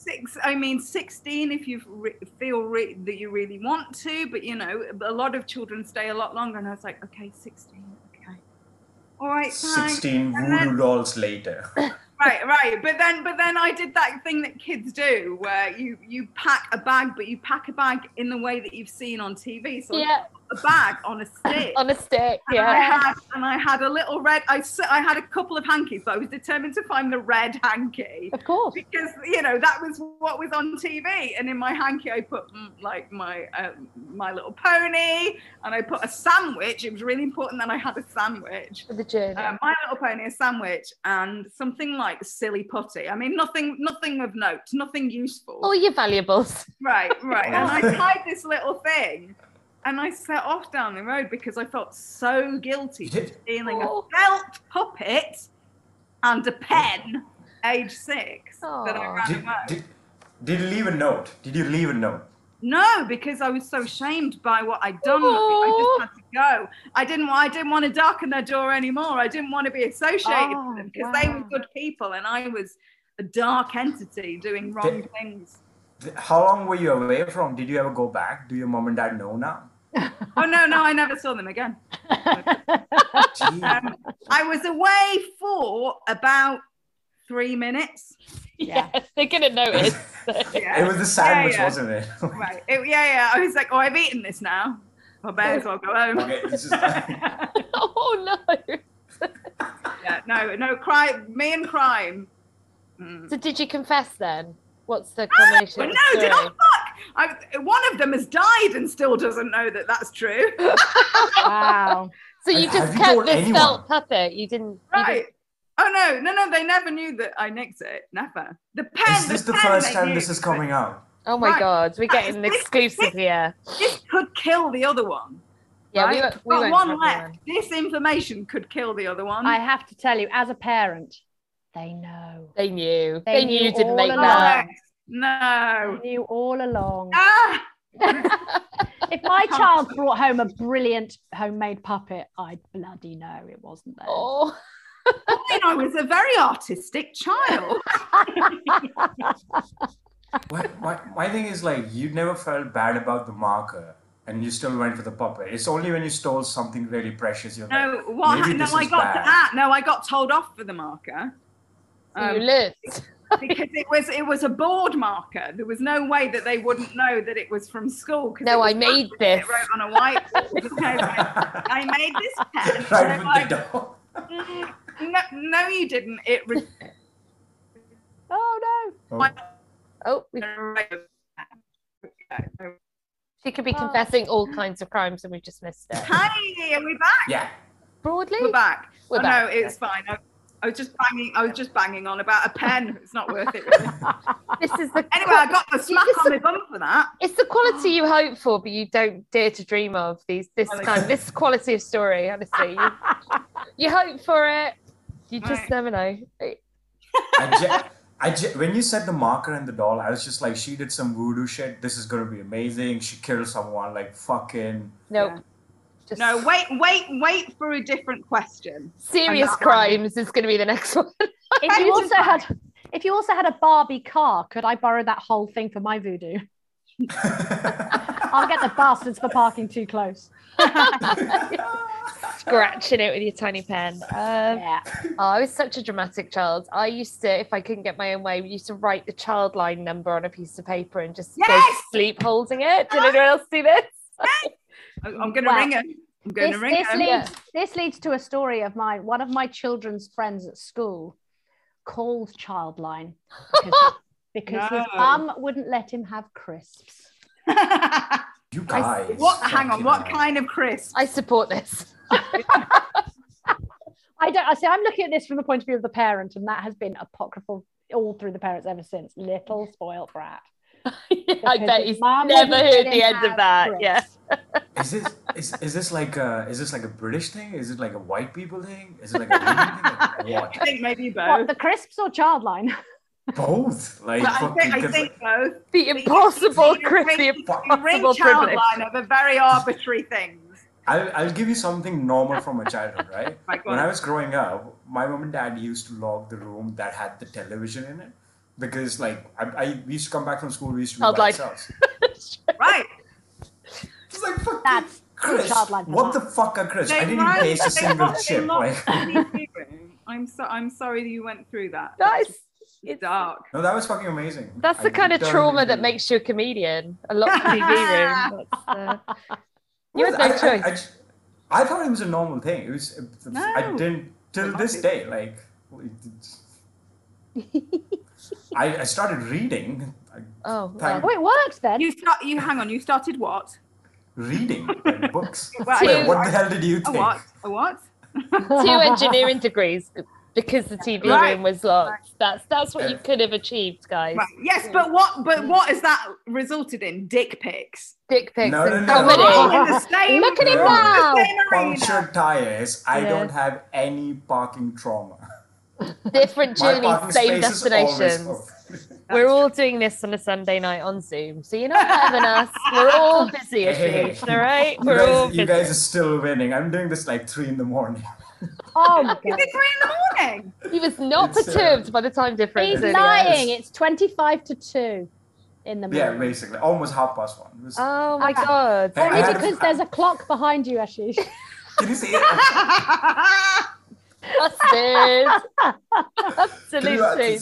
Speaker 8: 16 if you feel that you really want to, but you know, a lot of children stay a lot longer. And I was like, okay, 16, okay. All right, fine.
Speaker 9: 16 voodoo dolls later.
Speaker 8: Right. But then I did that thing that kids do where you pack a bag, but you pack a bag in the way that you've seen on TV. So I put a bag on a stick.
Speaker 6: On a stick,
Speaker 8: and I had a little red, I had a couple of hankies, but I was determined to find the red hanky.
Speaker 7: Of course.
Speaker 8: Because, you know, that was what was on TV. And in my hanky, I put like My Little Pony, and I put a sandwich. It was really important that I had a sandwich.
Speaker 6: For the journey.
Speaker 8: My Little Pony, a sandwich, and something like silly putty. I mean, nothing of note, nothing useful.
Speaker 6: All your valuables.
Speaker 8: Right. And I tied this little thing, and I set off down the road because I felt so guilty for stealing a felt puppet and a pen, age 6, that I ran away.
Speaker 9: Did you leave a note?
Speaker 8: No, because I was so shamed by what I'd done. I just had to go. I didn't want to darken their door anymore. I didn't want to be associated with them because they were good people and I was a dark entity doing wrong things.
Speaker 9: How long were you away from? Did you ever go back? Do your mom and dad know now?
Speaker 8: Oh, no, I never saw them again. I was away for about 3 minutes.
Speaker 6: Yeah, they're gonna notice.
Speaker 9: It was the sandwich, wasn't it?
Speaker 8: Right. I was like, oh, I've eaten this now. I may as well go home.
Speaker 9: Okay, this is like...
Speaker 6: Oh no.
Speaker 8: No crime. Me and crime.
Speaker 6: So did you confess then? What's the combination?
Speaker 8: One of them has died and still doesn't know that that's true.
Speaker 7: Wow.
Speaker 6: So you just kept this felt puppet. You didn't.
Speaker 8: Right. Oh no! They never knew that I nicked it. Never. The pen.
Speaker 9: Is this the first time this is coming out?
Speaker 6: Oh my God, we're getting an exclusive here.
Speaker 8: This could kill the other one.
Speaker 6: Yeah,
Speaker 8: right?
Speaker 6: we
Speaker 8: got one left. This information could kill the other one.
Speaker 7: I have to tell you, as a parent, they know.
Speaker 6: They knew.
Speaker 7: They
Speaker 6: knew
Speaker 7: knew
Speaker 6: you didn't make
Speaker 7: all
Speaker 6: that.
Speaker 8: No.
Speaker 7: They knew all along.
Speaker 8: Ah!
Speaker 7: If my child brought home a brilliant homemade puppet, I'd bloody know it wasn't there.
Speaker 6: Oh.
Speaker 8: I was a very artistic child.
Speaker 9: My thing is like, you never felt bad about the marker and you still went for the puppet. It's only when you stole something really precious you're like, maybe this is bad.
Speaker 8: I got told off for the marker.
Speaker 6: You lived.
Speaker 8: Because it was a board marker. There was no way that they wouldn't know that it was from school.
Speaker 6: No, I made this.
Speaker 8: It wrote on a whiteboard. I made this pen.
Speaker 9: Right with the dog.
Speaker 8: No, you didn't.
Speaker 7: Oh no.
Speaker 6: Oh, she could be confessing all kinds of crimes and we've just missed it.
Speaker 8: Hey, are we back?
Speaker 9: Yeah.
Speaker 6: Broadly?
Speaker 8: We're back.
Speaker 6: We're back.
Speaker 8: No, it's fine. I was just banging on about a pen. It's not worth it, really. Anyway, I got the smack on the bum for that.
Speaker 6: It's the quality you hope for, but you don't dare to dream of. This quality of story, honestly. You hope for it. You just never know.
Speaker 9: When you said the marker and the doll, I was just like, she did some voodoo shit. This is gonna be amazing. She killed someone. Like fucking.
Speaker 6: Nope.
Speaker 8: Yeah. No, wait for a different question.
Speaker 6: Serious crimes is going to be the next one.
Speaker 7: If you also had a Barbie car, could I borrow that whole thing for my voodoo? I'll get the bastards for parking too close.
Speaker 6: Scratching it with your tiny pen. I was such a dramatic child. I used to, if I couldn't get my own way, we used to write the child line number on a piece of paper and just go to sleep holding it. Did anyone else do this?
Speaker 8: I'm going to ring her.
Speaker 7: This leads to a story of mine. One of my children's friends at school called Childline because his mum wouldn't let him have crisps.
Speaker 9: You guys.
Speaker 8: Hang on. What kind of crisps?
Speaker 6: I support this.
Speaker 7: I'm looking at this from the point of view of the parent, and that has been apocryphal all through the parents ever since. Little spoiled brat.
Speaker 6: I bet he's never heard the end of that. Crisps. Yeah.
Speaker 9: Is this like a British thing? Is it like a white people thing? Is it like a thing? Like what?
Speaker 8: I think maybe both.
Speaker 7: What, the crisps or Childline?
Speaker 9: Both. Like
Speaker 8: I think both.
Speaker 6: The impossible crisp, the impossible privilege.
Speaker 8: Childline are the very arbitrary things.
Speaker 9: I'll give you something normal from my childhood, right? When I was growing up, my mom and dad used to lock the room that had the television in it. Because like we used to come back from school, we used to be by ourselves.
Speaker 8: Right.
Speaker 9: It's like fucking
Speaker 7: That's
Speaker 9: Chris. What the fuck are Chris? I didn't even taste a single chip. Like
Speaker 8: I'm sorry that you went through that.
Speaker 6: It's
Speaker 8: dark.
Speaker 9: No, that was fucking amazing.
Speaker 6: That's the kind of trauma that makes you a comedian. A lot of TV room. You had no choice.
Speaker 9: I thought it was a normal thing. It was. I didn't till this day. Like. I started reading.
Speaker 7: It works then.
Speaker 8: You started what?
Speaker 9: Reading books. What the hell did you think?
Speaker 8: A what?
Speaker 6: 2 engineering degrees because the TV room was locked. That's what you could have achieved, guys.
Speaker 8: Right. Yes, but what has that resulted in? Dick pics.
Speaker 6: Dick pics and
Speaker 8: comedy.
Speaker 6: Look at him now.
Speaker 9: Punctured tires. I don't have any parking trauma.
Speaker 6: Different journeys, same destination. We're all doing this on a Sunday night on Zoom, so you're not having us. We're all busy, all right?
Speaker 9: You guys are still winning. I'm doing this like 3 a.m.
Speaker 7: Oh my God.
Speaker 8: Is it 3 a.m?
Speaker 6: He was not perturbed by the time difference.
Speaker 7: He's lying. It's 25 to 2 in the morning.
Speaker 9: Yeah, basically. Almost 1:30.
Speaker 6: Oh my God.
Speaker 7: Only because there's a clock behind you, Ashish.
Speaker 9: Can you see it?
Speaker 6: Busted. Absolutely.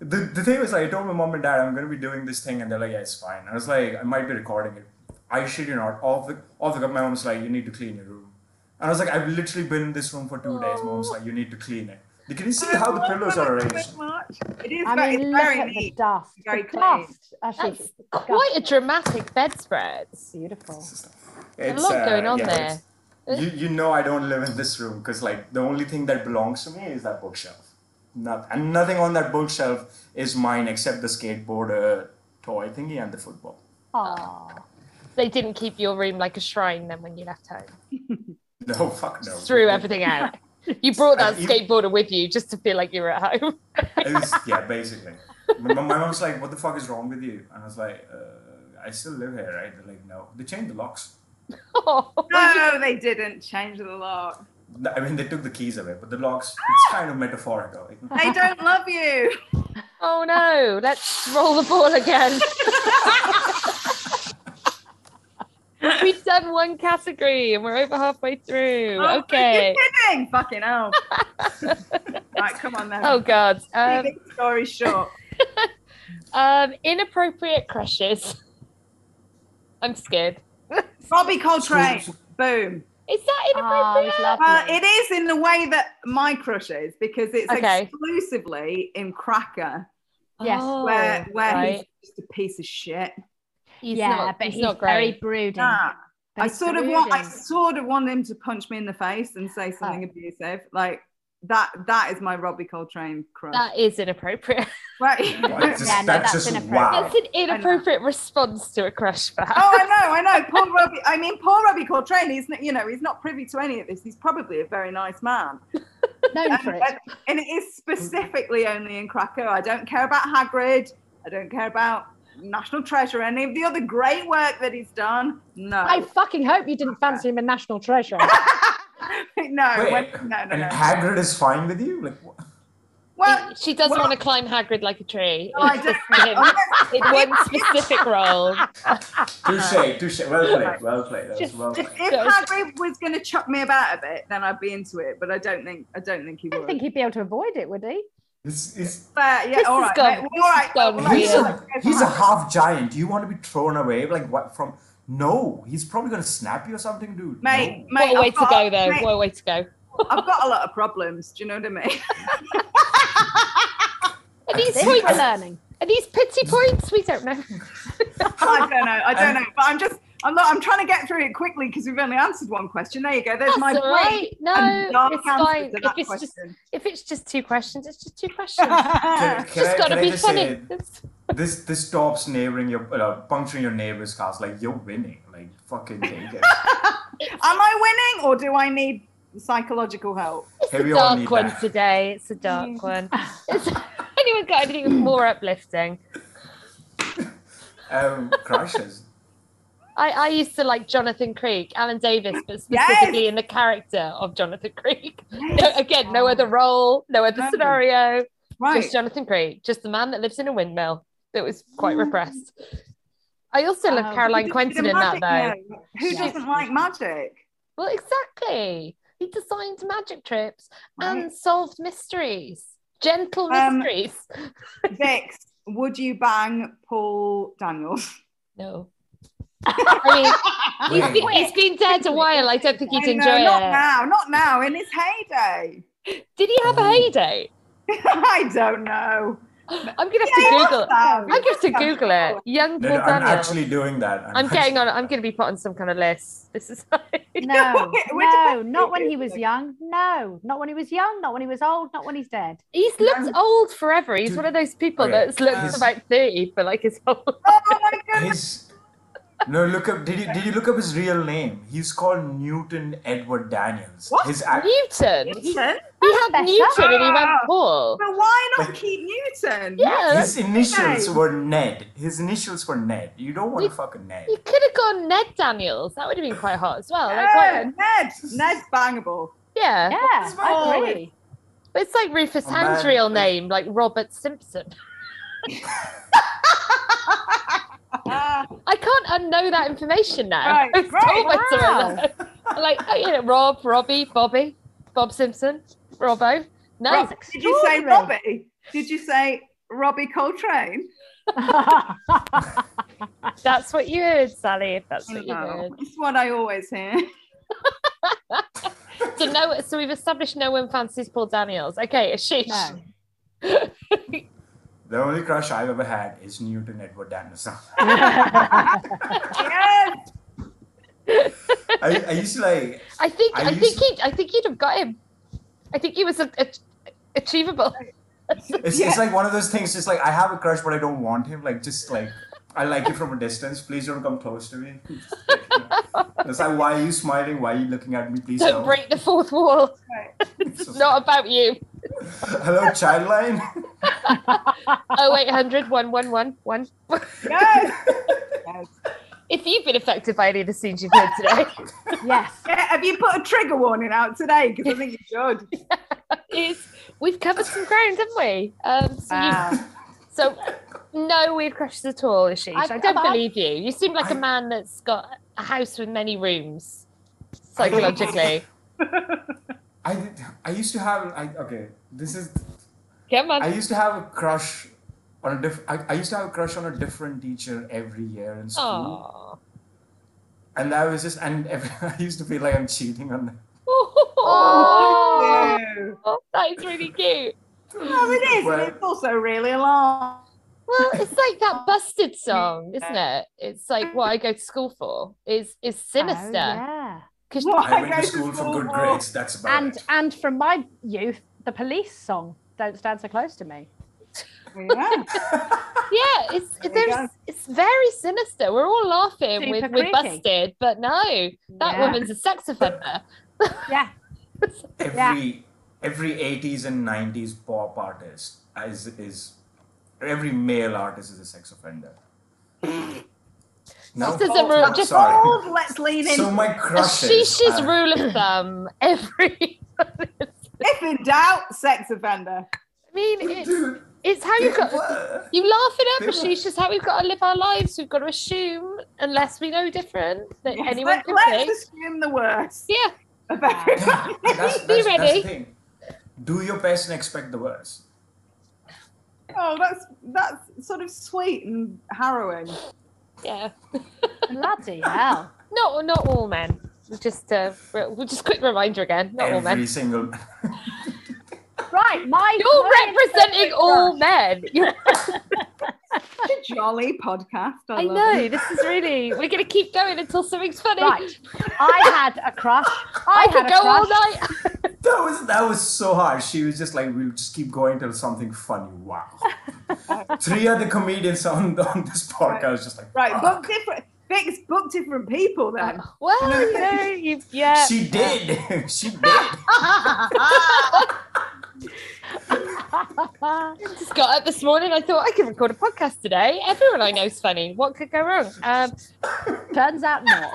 Speaker 9: The thing was, like, I told my mom and dad I'm going to be doing this thing, and they're like, yeah, it's fine. I was like, I might be recording it. I shit you not. Off the cup, my mom's like, you need to clean your room. And I was like, I've literally been in this room for 2 days. Mom's like, you need to clean it. Can you see how the pillows are arranged?
Speaker 8: It is
Speaker 7: look
Speaker 8: very
Speaker 7: at
Speaker 8: neat.
Speaker 7: the dust.
Speaker 8: Very
Speaker 7: the
Speaker 8: clean.
Speaker 7: dust. Actually,
Speaker 6: That's quite a dramatic bedspread.
Speaker 7: beautiful.
Speaker 6: There's a lot going on there.
Speaker 9: You know I don't live in this room because, like, the only thing that belongs to me is that bookshelf. And nothing on that bookshelf is mine except the skateboard toy thingy and the football.
Speaker 7: Aww.
Speaker 6: They didn't keep your room like a shrine then when you left home.
Speaker 9: No, fuck no.
Speaker 6: Threw everything out. You brought that skateboarder with you just to feel like you were at home.
Speaker 9: Yeah, basically. My mom's like, what the fuck is wrong with you? And I was like, I still live here, right? They're like, no. They changed the locks.
Speaker 6: Oh.
Speaker 8: No, they didn't change the lock.
Speaker 9: I mean, they took the keys away, but the locks, it's kind of metaphorical.
Speaker 8: They don't love you.
Speaker 6: Oh no, let's roll the ball again. We've done one category and we're over halfway through.
Speaker 8: Oh,
Speaker 6: okay.
Speaker 8: Are you kidding? Fucking hell. Right, come on then.
Speaker 6: Oh God.
Speaker 8: Story short.
Speaker 6: Inappropriate crushes. I'm scared.
Speaker 8: Robbie Coltrane. Boom.
Speaker 6: Is that inappropriate?
Speaker 8: It is in the way that my crush is, because it's exclusively in Cracker.
Speaker 7: Yes.
Speaker 8: Where he's just a piece of shit.
Speaker 6: He's not
Speaker 7: very brooding.
Speaker 8: Yeah. I sort of want him to punch me in the face and say something abusive. Like that is my Robbie Coltrane crush.
Speaker 6: That is inappropriate.
Speaker 8: Right.
Speaker 7: That's inappropriate.
Speaker 9: Wow.
Speaker 6: That's an inappropriate response to a crush, perhaps.
Speaker 8: Oh, I know. Poor Robbie Coltrane. He's not privy to any of this. He's probably a very nice man.
Speaker 7: Known for it.
Speaker 8: And it is specifically only in Cracker. I don't care about Hagrid. I don't care about National Treasure, any of the other great work that he's done. No.
Speaker 7: I fucking hope you didn't fancy him in National Treasure.
Speaker 8: No.
Speaker 9: Hagrid is fine with you? Like, what?
Speaker 8: Well,
Speaker 6: she doesn't want to climb Hagrid like a tree.
Speaker 8: No, I don't.
Speaker 6: In one specific role.
Speaker 9: Touche. Well played. That was well played.
Speaker 8: If Hagrid was going to chuck me about a bit, then I'd be into it. But I don't think he would.
Speaker 7: I don't think he'd be able to avoid it, would he?
Speaker 8: All right.
Speaker 9: He's a half giant. You want to be thrown away? Like what from? No, he's probably going to snap you or something, dude.
Speaker 8: Mate,
Speaker 6: what a way to go, though. What a way to go.
Speaker 8: I've got a lot of problems. Do you know what I mean?
Speaker 6: Are these points learning? Are these pity points? We don't know.
Speaker 8: I don't know. But I'm trying to get through it quickly because we've only answered one question. There you go. There's my
Speaker 6: right. No, it's fine. If it's just two questions, it's just two questions. It's just got to be funny.
Speaker 9: This stops puncturing your neighbor's cars. Like, you're winning. Like, fucking take it.
Speaker 8: Am I winning or do I need psychological help?
Speaker 6: It's a dark one today. It's a dark one. Anyone got anything more uplifting?
Speaker 9: Crushes.
Speaker 6: I used to like Jonathan Creek, Alan Davis, but specifically in the character of Jonathan Creek. Yes. No other role, no other scenario. Right. Just Jonathan Creek, just the man that lives in a windmill that was quite repressed. I also love Caroline Quentin in that, though.
Speaker 8: Who doesn't like magic?
Speaker 6: Well, exactly. He designed magic trips and solved mysteries. Gentle mysteries.
Speaker 8: Vix, would you bang Paul Daniels?
Speaker 6: No. I mean, he's been dead a while. I don't think he'd enjoy it.
Speaker 8: Not now. In his heyday.
Speaker 6: Did he have a heyday?
Speaker 8: I don't know.
Speaker 6: I'm gonna have to Google it. Young Paul Daniels.
Speaker 9: I'm actually doing that.
Speaker 6: I'm gonna be put on some kind of list. This is
Speaker 7: no, not when he was young. No, not when he was young. Not when he was old. Not when he's dead.
Speaker 6: He's looked old forever. He's one of those people that's looked about 30 for like his whole.
Speaker 8: Oh my goodness.
Speaker 9: No, look up. Did you look up his real name? He's called Newton Edward Daniels.
Speaker 6: What? Newton? He had Newton and he went Paul.
Speaker 8: But why not keep Newton?
Speaker 6: Yeah.
Speaker 9: His initials were Ned. You don't want to fuck a Ned.
Speaker 6: You could have gone Ned Daniels. That would have been quite hot as well.
Speaker 8: Ned's bangable.
Speaker 6: Yeah.
Speaker 7: Yeah, I agree.
Speaker 6: But it's like Rufus Hand's real name, like Robert Simpson. I can't unknow that information now.
Speaker 8: Right.
Speaker 6: Like, Rob, Robbie, Bobby, Bob Simpson, Robbo. No.
Speaker 8: Did you say Robbie? Did you say Robbie Coltrane.
Speaker 6: That's what you heard, Sally. If that's what you heard.
Speaker 8: That's what I always hear.
Speaker 6: So we've established no one fancies Paul Daniels. Okay, Ashish.
Speaker 7: No.
Speaker 9: The only crush I've ever had is Newton Edward Danielson.
Speaker 8: Yes.
Speaker 9: I used to like.
Speaker 6: I think you'd have got him. I think he was achievable.
Speaker 9: It's like one of those things. Just like I have a crush, but I don't want him. Like just like I like you from a distance. Please don't come close to me. It's like, why are you smiling? Why are you looking at me? Please
Speaker 6: don't break the fourth wall. It's not about you.
Speaker 9: Hello, Childline.
Speaker 6: 0800 111
Speaker 8: Yes.
Speaker 6: If you've been affected by any of the scenes you've heard today.
Speaker 7: Yes.
Speaker 8: Yeah, have you put a trigger warning out today? Because I think you should.
Speaker 6: We've covered some ground, haven't we? So no weird crushes at all, Ashish. I don't believe you. You seem like a man that's got a house with many rooms, psychologically.
Speaker 9: I used to have this is.
Speaker 6: Come on.
Speaker 9: I used to have a crush on I used to have a crush on a different teacher every year in school. Aww. And that was just I used to feel like I'm cheating on them.
Speaker 6: Oh, that is really cute.
Speaker 8: No, it is. Well, it's also really long.
Speaker 6: Well, it's like that Busted song, isn't it? It's like what I go to school for is sinister.
Speaker 7: Oh, yeah.
Speaker 6: Because
Speaker 9: I went to school for good grades. That's about it.
Speaker 7: And from my youth, the Police song, "Don't Stand So Close to Me."
Speaker 8: Yeah.
Speaker 6: Yeah, it's very sinister. We're all laughing with Busted, but no, that woman's a sex offender.
Speaker 7: Yeah.
Speaker 9: Every 80s and 90s pop artist is every male artist is a sex offender. No,
Speaker 8: let's lean in.
Speaker 9: So my crushes.
Speaker 6: Ashish's rule of thumb: if
Speaker 8: in doubt, sex offender.
Speaker 6: I mean, it's how you got. You laugh it up, Ashish. It's how we've got to live our lives. We've got to assume, unless we know different, that anyone can
Speaker 8: let's
Speaker 6: think.
Speaker 8: assume the worst.
Speaker 6: Yeah.
Speaker 9: That's the thing. Do your best and expect the worst.
Speaker 8: Oh, that's sort of sweet and harrowing.
Speaker 6: Yeah.
Speaker 7: Bloody hell.
Speaker 6: Not all men. Just quick reminder again. Not all men.
Speaker 9: Every single.
Speaker 7: Right,
Speaker 6: you're representing all men.
Speaker 8: Such a jolly podcast.
Speaker 6: I know. This is really. We're going to keep going until something's funny.
Speaker 7: Right. I had a crush.
Speaker 6: I could go all night.
Speaker 9: That was so hard. She was just like, we'll just keep going till something funny. Wow. 3 other comedians on this podcast, just like
Speaker 8: book different. Vix book different people then.
Speaker 6: Yeah.
Speaker 9: She did. She did.
Speaker 6: Just got up this morning. I thought I could record a podcast today. Everyone I know is funny. What could go wrong?
Speaker 7: Turns out not.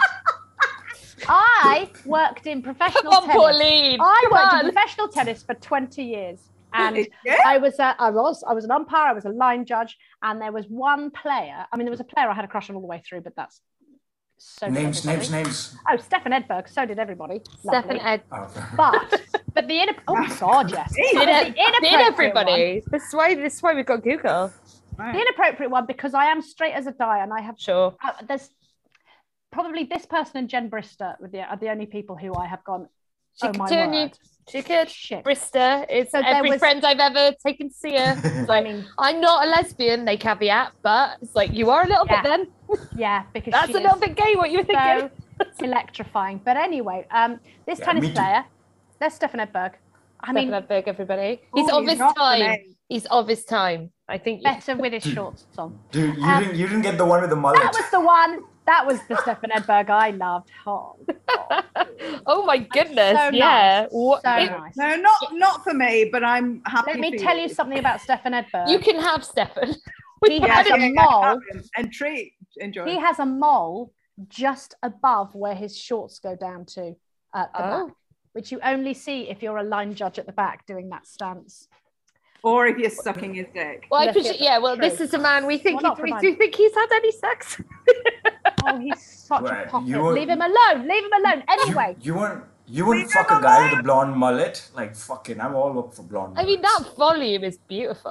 Speaker 7: I worked in professional tennis.
Speaker 6: Pauline.
Speaker 7: I worked in professional tennis for 20 years. And I was an umpire, I was a line judge, and there was one player. I mean, there was a player I had a crush on all the way through, but that's so
Speaker 9: names.
Speaker 7: Oh, Stefan Edberg. So did everybody.
Speaker 6: Stefan Ed.
Speaker 7: But the God, yes.
Speaker 6: Did everybody? This is why we've got Google.
Speaker 7: Right. The inappropriate one, because I am straight as a die, and I have there's probably this person and Jen Brister are the only people who I have gone.
Speaker 6: She could.
Speaker 7: Shit.
Speaker 6: Brister is every friend I've ever taken to see her. It's like, I'm not a lesbian, they caveat, but it's like, you are a little bit then.
Speaker 7: Yeah, because
Speaker 6: that's a little bit gay, what you were thinking.
Speaker 7: So electrifying. But anyway, this tennis player, that's Stefan Edberg.
Speaker 6: Stefan Edberg, everybody. He's of his time. He's of his time. I think
Speaker 7: better with his shorts on.
Speaker 9: Dude, you didn't get the one with the mullet.
Speaker 7: That was the one. That was the Stefan Edberg I loved.
Speaker 6: Oh my goodness!
Speaker 7: So
Speaker 6: yeah,
Speaker 7: nice. Nice.
Speaker 8: No, not for me, but I'm happy.
Speaker 7: Let me tell you something about Stefan Edberg.
Speaker 6: You can have Stefan.
Speaker 7: He has a mole
Speaker 8: and enjoy.
Speaker 7: He has a mole just above where his shorts go down to at the back, which you only see if you're a line judge at the back doing that stance.
Speaker 8: Or if you're sucking his dick.
Speaker 6: Well, I appreciate. Yeah, well, this is a man. We think. Do you think he's had any sex?
Speaker 7: Oh, he's such a pocket. Leave him alone. Leave him alone. Anyway.
Speaker 9: You wouldn't fuck a guy with a blonde mullet? Like, fucking, I'm all up for blonde mullets.
Speaker 6: I mean, that volume is beautiful.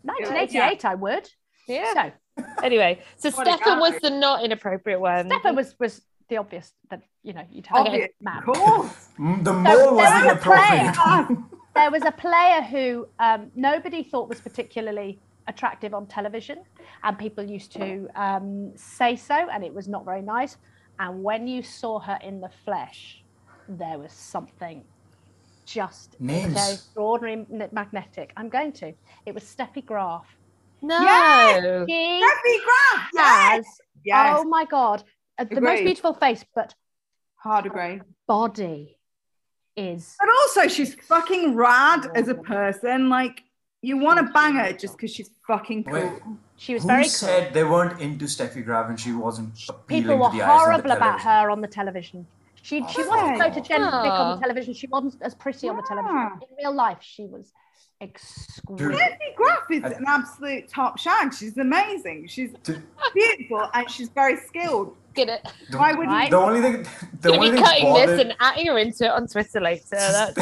Speaker 7: 1988, I would.
Speaker 6: Yeah.
Speaker 7: So
Speaker 6: anyway, so Stefan was the not inappropriate one.
Speaker 7: Stefan was the obvious that you'd have a man.
Speaker 8: Of course.
Speaker 9: The mole was inappropriate.
Speaker 7: There was a player who nobody thought was particularly attractive on television, and people used to say so, and it was not very nice. And when you saw her in the flesh, there was something just extraordinary, magnetic. It was Steffi Graf.
Speaker 6: No.
Speaker 8: Steffi Graf. Yes.
Speaker 7: Oh my God. The most beautiful face, but
Speaker 8: hard agree.
Speaker 7: Body is.
Speaker 8: But also, she's fucking rad as a person. Like, you want to bang her just because she's fucking cool.
Speaker 9: Wait,
Speaker 7: she was very cool.
Speaker 9: Who said they weren't into Steffi Graf and she wasn't appealing
Speaker 7: People were
Speaker 9: to the eyes on the
Speaker 7: horrible about
Speaker 9: television?
Speaker 7: her on the television. She wasn't photogenic on the television. She wasn't as pretty on the television. In real life, she was exquisite.
Speaker 8: Steffi Graf is an absolute top shag. She's amazing. She's beautiful and she's very skilled.
Speaker 6: Get it?
Speaker 8: Why would you?
Speaker 9: The only thing. The only
Speaker 6: be
Speaker 9: thing
Speaker 6: cutting this and adding her into it on Twitter later. That's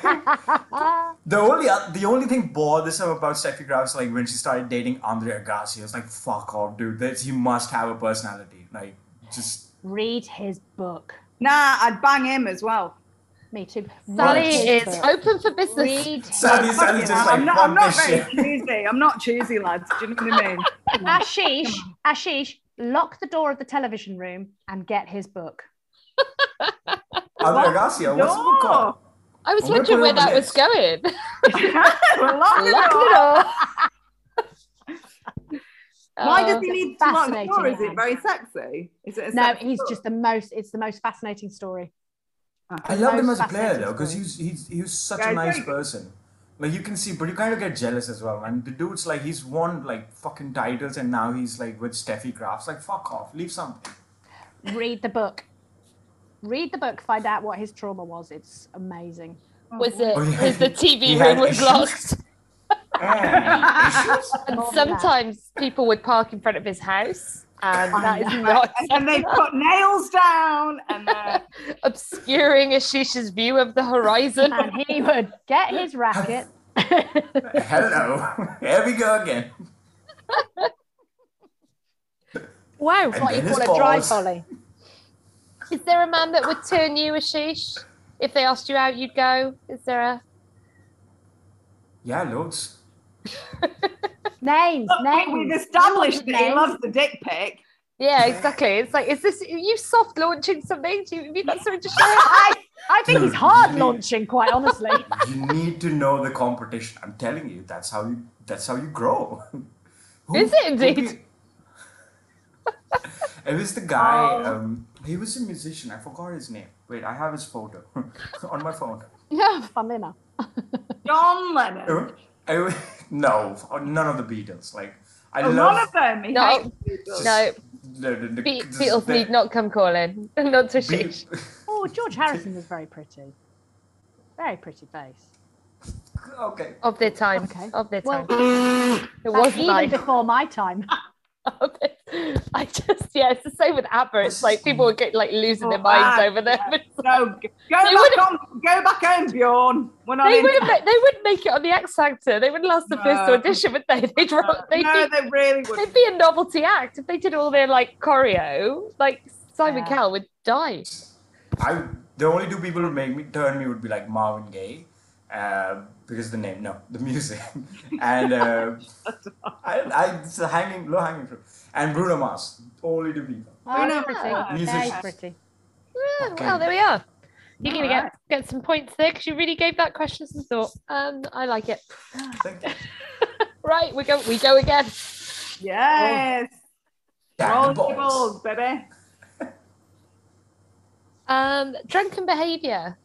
Speaker 9: the only thing bothersome about Steffi Graf is like when she started dating Andre Agassi. I was like, fuck off, dude. He must have a personality. Like, just
Speaker 7: read his book.
Speaker 8: Nah, I'd bang him as well.
Speaker 7: Me too.
Speaker 6: Sally is open for business.
Speaker 9: Sally's just like,
Speaker 8: I'm not very choosy. I'm not choosy, lads. Do you know what I mean?
Speaker 7: Ashish, lock the door of the television room and get his book.
Speaker 9: Andre Agassi, what's the book called?
Speaker 6: I was wondering where that was going.
Speaker 8: Lock the door. Why does he need to lock the door? Is it very sexy? Is it
Speaker 7: he's just it's the most fascinating story.
Speaker 9: I loved him as a player though, because he was such a nice person. Like, you can see, but you kind of get jealous as well, man. The dude's like, he's won like fucking titles and now he's like with Steffi Graf. It's like, fuck off, leave something.
Speaker 7: Read the book. Find out what his trauma was. It's amazing.
Speaker 6: Was the TV room was locked? And sometimes people would park in front of his house. And that is not.
Speaker 8: And they put nails down and
Speaker 6: obscuring Ashish's view of the horizon.
Speaker 7: And he would get his racket.
Speaker 9: Hello. Here we go again.
Speaker 7: Wow, what you call a dry volley.
Speaker 6: Is there a man that would turn you, Ashish? If they asked you out, you'd go? Is there a...
Speaker 9: Yeah, loads.
Speaker 7: Names.
Speaker 8: We've established that he loves the dick pic.
Speaker 6: Yeah, exactly. It's like, are you soft launching something? Have you got something to share?
Speaker 7: I think he's hard launching, quite honestly.
Speaker 9: You need to know the competition. I'm telling you, that's how you grow.
Speaker 6: Is it indeed?
Speaker 9: It was the guy. He was a musician. I forgot his name. Wait, I have his photo on my phone.
Speaker 7: Yeah, funny enough.
Speaker 8: John Lennon.
Speaker 9: No, none of the Beatles. Like,
Speaker 8: none of them.
Speaker 6: No. Beatles need not come calling. Not to Ashish.
Speaker 7: Oh, George Harrison was very pretty. Very pretty face.
Speaker 9: Okay.
Speaker 6: Of their time.
Speaker 7: Okay.
Speaker 6: Of their time.
Speaker 7: It was even before my time.
Speaker 6: It's the same with ABBA. It's like people would get like losing their minds over them.
Speaker 8: No, go back home, Bjorn.
Speaker 6: They wouldn't make it on the X Factor. They wouldn't last the first audition, would they? They really would. They'd be a novelty act if they did all their like choreo. Like Simon Cowell would die.
Speaker 9: The only two people who make me turn me would be like Marvin Gaye, because the name, the music, and it's a low hanging fruit, and Bruno Mars. Only two people.
Speaker 7: Very pretty.
Speaker 6: Yeah, okay. Well, there we are. You're gonna get some points there because you really gave that question some thought. I like it.
Speaker 9: Thank you.
Speaker 6: Right, we go again.
Speaker 8: Yes. Roll the balls, baby.
Speaker 6: Drunken behaviour.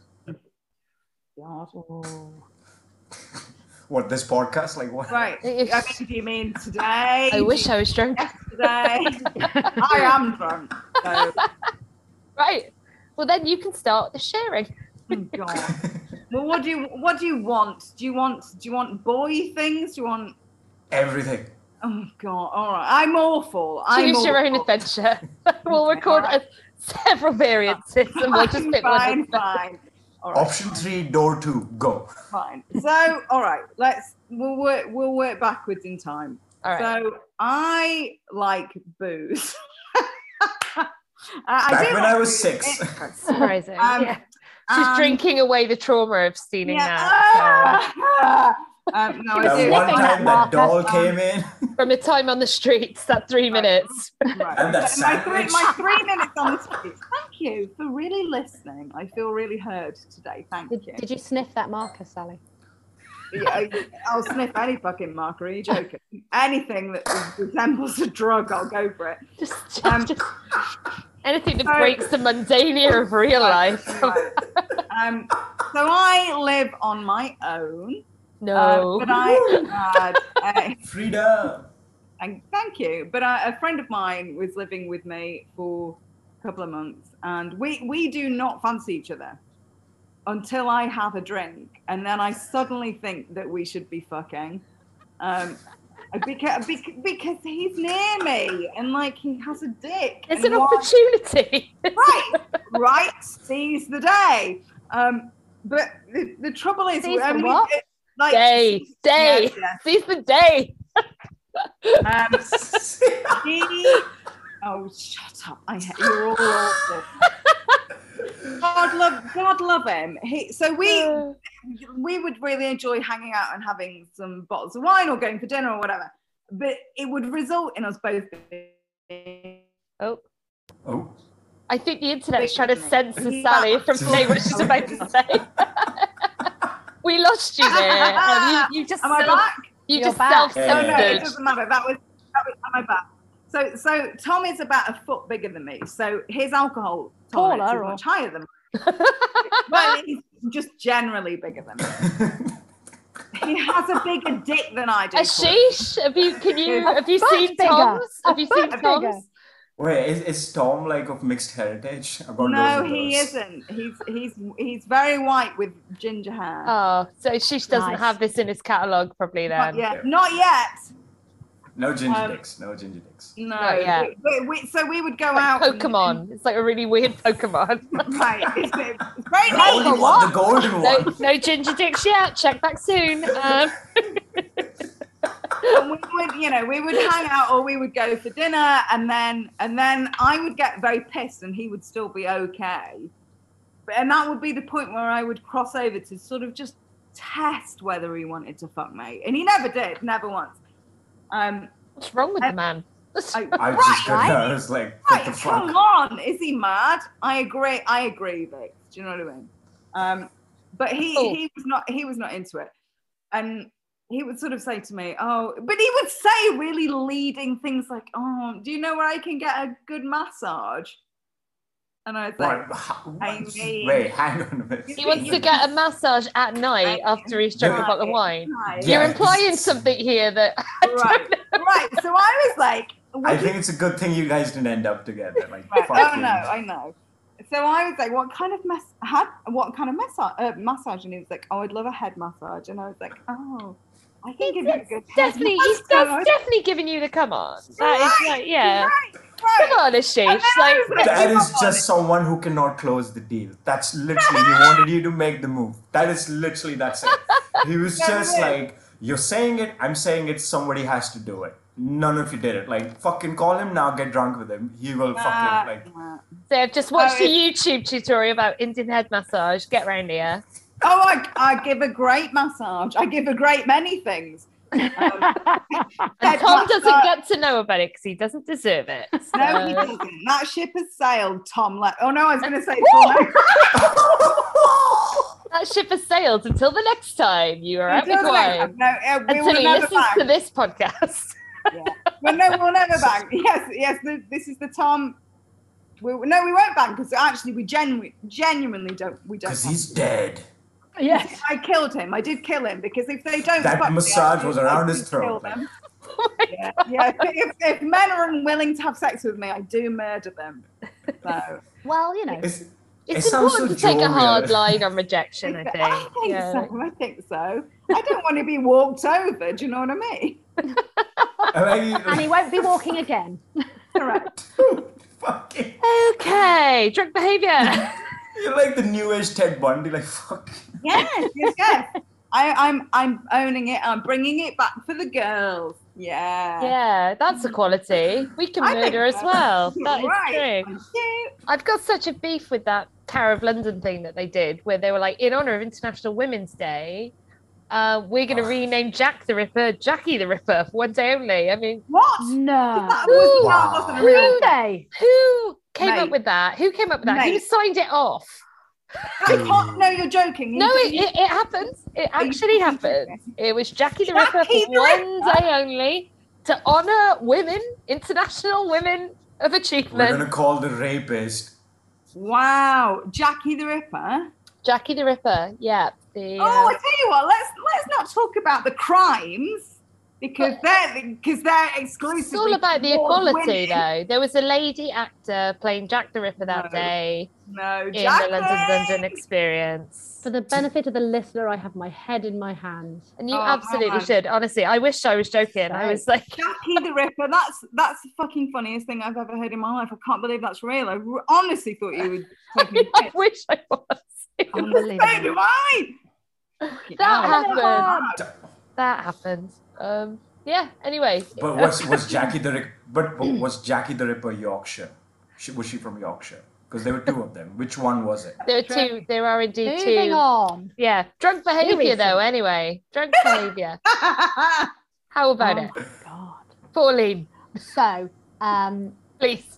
Speaker 9: What, this podcast? Like what?
Speaker 8: Right. Do you mean today?
Speaker 6: I wish I was drunk.
Speaker 8: Yesterday. I am drunk. So.
Speaker 6: Right. Well, then you can start the sharing.
Speaker 8: Oh, God. Well, what do you want? Do you want boy things? Do you want
Speaker 9: everything?
Speaker 8: Oh God! All right, I'm awful.
Speaker 6: Choose your own adventure. We'll record several variances, and we'll just pick one.
Speaker 8: Fine. All right.
Speaker 9: Option 3, door 2, go.
Speaker 8: Fine. So, all right, we'll work backwards in time.
Speaker 6: All right.
Speaker 8: So I like booze.
Speaker 9: Back when I was 6.
Speaker 6: Surprising.
Speaker 8: Yeah.
Speaker 6: She's drinking away the trauma of stealing that.
Speaker 8: No,
Speaker 9: That one time that doll came in.
Speaker 6: From the time on the streets, that 3 minutes.
Speaker 8: Right.
Speaker 9: And that
Speaker 8: my 3 minutes on the streets. Thank you for really listening. I feel really heard today. Thank you.
Speaker 7: Did you sniff that marker, Sally?
Speaker 8: Yeah, I'll sniff any fucking marker. Are you joking? Anything that resembles a drug, I'll go for it.
Speaker 6: Just anything that breaks the mundanity of real life.
Speaker 8: Right. So I live on my own.
Speaker 6: No.
Speaker 8: But I had
Speaker 9: Freedom.
Speaker 8: and thank you. But a friend of mine was living with me for a couple of months, and we do not fancy each other until I have a drink, and then I suddenly think that we should be fucking. Because he's near me and like he has a dick.
Speaker 6: It's an opportunity.
Speaker 8: Right. Seize the day. But the trouble is,
Speaker 6: Seize
Speaker 8: I
Speaker 6: the
Speaker 8: mean,
Speaker 6: what?
Speaker 8: Day.
Speaker 6: Seize the day.
Speaker 8: Oh, shut up! You're all awful. God love him. We would really enjoy hanging out and having some bottles of wine or going for dinner or whatever. But it would result in us both being...
Speaker 6: Oh.
Speaker 5: I think the internet's trying to censor Sally from saying what she's about to say. We lost you there. You just
Speaker 8: am I back?
Speaker 5: You
Speaker 7: You're
Speaker 5: just
Speaker 7: back.
Speaker 5: self-censored.
Speaker 8: No, it doesn't matter. That was am I back? So Tom is about a foot bigger than me. So his alcohol tolerance is much higher than mine. Well, he's just generally bigger than me. He has a bigger dick than I do.
Speaker 5: Ashish, have you seen Tom's? Have you seen Tom's?
Speaker 9: Wait, is Tom like of mixed heritage?
Speaker 8: No, he isn't. He's very white with ginger hair.
Speaker 5: Oh, so Ashish doesn't have this in his catalogue probably then.
Speaker 8: Not yet.
Speaker 9: No ginger dicks. No ginger dicks.
Speaker 8: No.
Speaker 5: Not yet.
Speaker 8: So we would go
Speaker 5: Like
Speaker 8: out.
Speaker 5: Pokemon. It's like a really weird Pokemon.
Speaker 8: Right. It's very
Speaker 9: The only one, the golden one.
Speaker 5: No ginger dicks yet. Check back soon.
Speaker 8: And we would hang out or we would go for dinner, and then I would get very pissed and he would still be okay. And that would be the point where I would cross over to sort of just test whether he wanted to fuck me. And he never did, never once.
Speaker 5: What's wrong with the man?
Speaker 9: I just I was like, what the fuck?
Speaker 8: Come on, is he mad? I agree, Vic. Do you know what I mean? But he was not into it. And he would sort of say to me, but he would say really leading things like, do you know where I can get a good massage? And I was like,
Speaker 9: wait, hang on a minute.
Speaker 5: He wants to get a massage at night after he's drunk a bottle of wine.
Speaker 8: Right.
Speaker 5: You're implying something here that
Speaker 8: right. So I was like,
Speaker 9: I think it's a good thing you guys didn't end up together. Like,
Speaker 8: I know. So I was like, what kind of massage? And he was like, I'd love a head massage. And I was like, I think it's a good
Speaker 5: definitely he's definitely giving you the come on. That is like, yeah.
Speaker 8: Right.
Speaker 5: Come on, Ashish.
Speaker 9: That is just someone who cannot close the deal. That's literally, he wanted you to make the move. That is literally, that's it. He was just like, you're saying it, I'm saying it, somebody has to do it. None of you did it. Like, fucking call him now, get drunk with him. He will fucking, like...
Speaker 5: So I've just watched a YouTube tutorial about Indian head massage. Get round here.
Speaker 8: I give a great massage. I give a great many things.
Speaker 5: And Tom doesn't get to know about it because he doesn't deserve it. So.
Speaker 8: No, he doesn't. That ship has sailed, Tom. I was going to say
Speaker 5: that ship has sailed until the next time you are having wine. Until he listens to this podcast.
Speaker 8: Well, no, we'll never bang. Yes. This is the Tom. We won't bang because actually we genuinely don't. We don't.
Speaker 9: Because he's dead.
Speaker 7: Yes,
Speaker 8: I killed him. I did kill him because if they don't,
Speaker 9: that massage was around his throat.
Speaker 8: If men are unwilling to have sex with me, I do murder them. So,
Speaker 7: well, you know,
Speaker 5: it's important to take a hard line on rejection. I
Speaker 8: think so. I don't want to be walked over. Do you know what I mean?
Speaker 7: And he won't be walking again.
Speaker 8: Correct.
Speaker 5: Okay, drunk behaviour.
Speaker 9: You're like the new age Ted Bundy, like fuck.
Speaker 8: Yes. I'm owning it. I'm bringing it back for the girls. Yeah.
Speaker 6: Yeah, that's a quality. We can murder as well. That is
Speaker 8: right.
Speaker 6: true. I've got such a beef with that Tower of London thing that they did, where they were like, in honor of International Women's Day, we're going to rename Jack the Ripper Jackie the Ripper for one day only. I mean,
Speaker 8: what?
Speaker 7: No.
Speaker 6: Who came up with that? Who came up with that? Who signed it off?
Speaker 8: I can't. No, you're joking.
Speaker 6: No, it happens. It actually happened. It was Jackie the Ripper for one day only to honour women, international women of achievement.
Speaker 9: We're gonna call the rapist.
Speaker 8: Wow, Jackie the Ripper.
Speaker 6: Jackie the Ripper. Yeah.
Speaker 8: I tell you what. Let's not talk about the crimes. Because they're exclusively.
Speaker 6: It's all about the equality, though. There was a lady actor playing Jack the Ripper that day.
Speaker 8: No,
Speaker 6: in the London Experience.
Speaker 7: For the benefit of the listener, I have my head in my hands.
Speaker 6: And you absolutely should. Honestly, I wish I was joking. I was like,
Speaker 8: Jackie the Ripper. That's the fucking funniest thing I've ever heard in my life. I can't believe that's real. I honestly thought you would.
Speaker 6: I wish I was.
Speaker 7: Unbelievable.
Speaker 8: So do I.
Speaker 6: That happens. Yeah. Anyway.
Speaker 9: But was Jackie the Ripper Yorkshire? Was she from Yorkshire? Because there were two of them. Which one was it?
Speaker 6: There are two. There are indeed two.
Speaker 7: Moving on.
Speaker 6: Yeah. Drunk behaviour, though. Anyway, drunk behaviour. How about it?
Speaker 7: God.
Speaker 6: Pauline.
Speaker 7: So,
Speaker 6: please.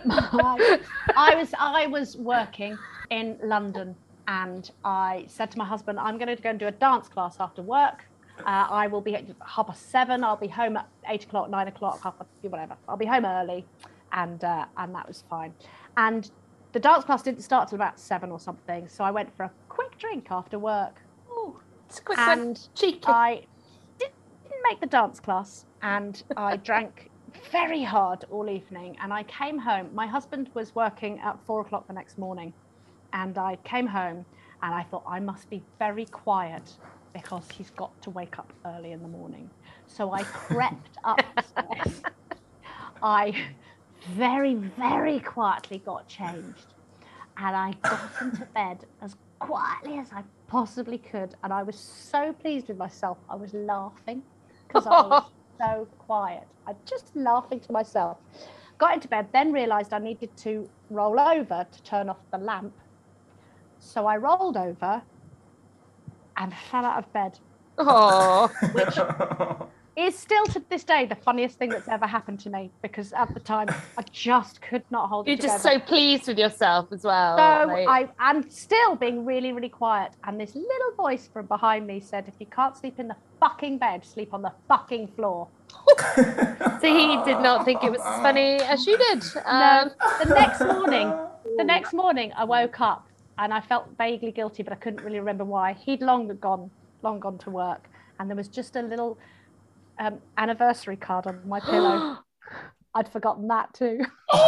Speaker 7: I was working in London, and I said to my husband, I'm going to go and do a dance class after work. I will be at 7:30. I'll be home at 8 o'clock, 9 o'clock, whatever. I'll be home early, and that was fine. And the dance class didn't start till about 7 or something, so I went for a quick drink after work.
Speaker 6: Oh, it's a quick
Speaker 7: one.
Speaker 6: And cheeky.
Speaker 7: I didn't make the dance class, and I drank very hard all evening. And I came home. My husband was working at 4 o'clock the next morning, and I came home, and I thought I must be very quiet, because he's got to wake up early in the morning. So I crept up the stairs. I very, very quietly got changed. And I got into bed as quietly as I possibly could. And I was so pleased with myself. I was laughing because I was so quiet. I'm just laughing to myself. Got into bed, then realised I needed to roll over to turn off the lamp. So I rolled over and fell out of bed.
Speaker 6: Oh,
Speaker 7: which is still to this day the funniest thing that's ever happened to me, because at the time I just could not hold it together.
Speaker 6: You're just so pleased with yourself as well.
Speaker 7: So I'm still being really, really quiet, and this little voice from behind me said, if you can't sleep in the fucking bed, sleep on the fucking floor.
Speaker 6: So he did not think it was as funny as you did.
Speaker 7: No, the next morning I woke up and I felt vaguely guilty, but I couldn't really remember why. He'd long gone to work, and there was just a little anniversary card on my pillow. I'd forgotten that too.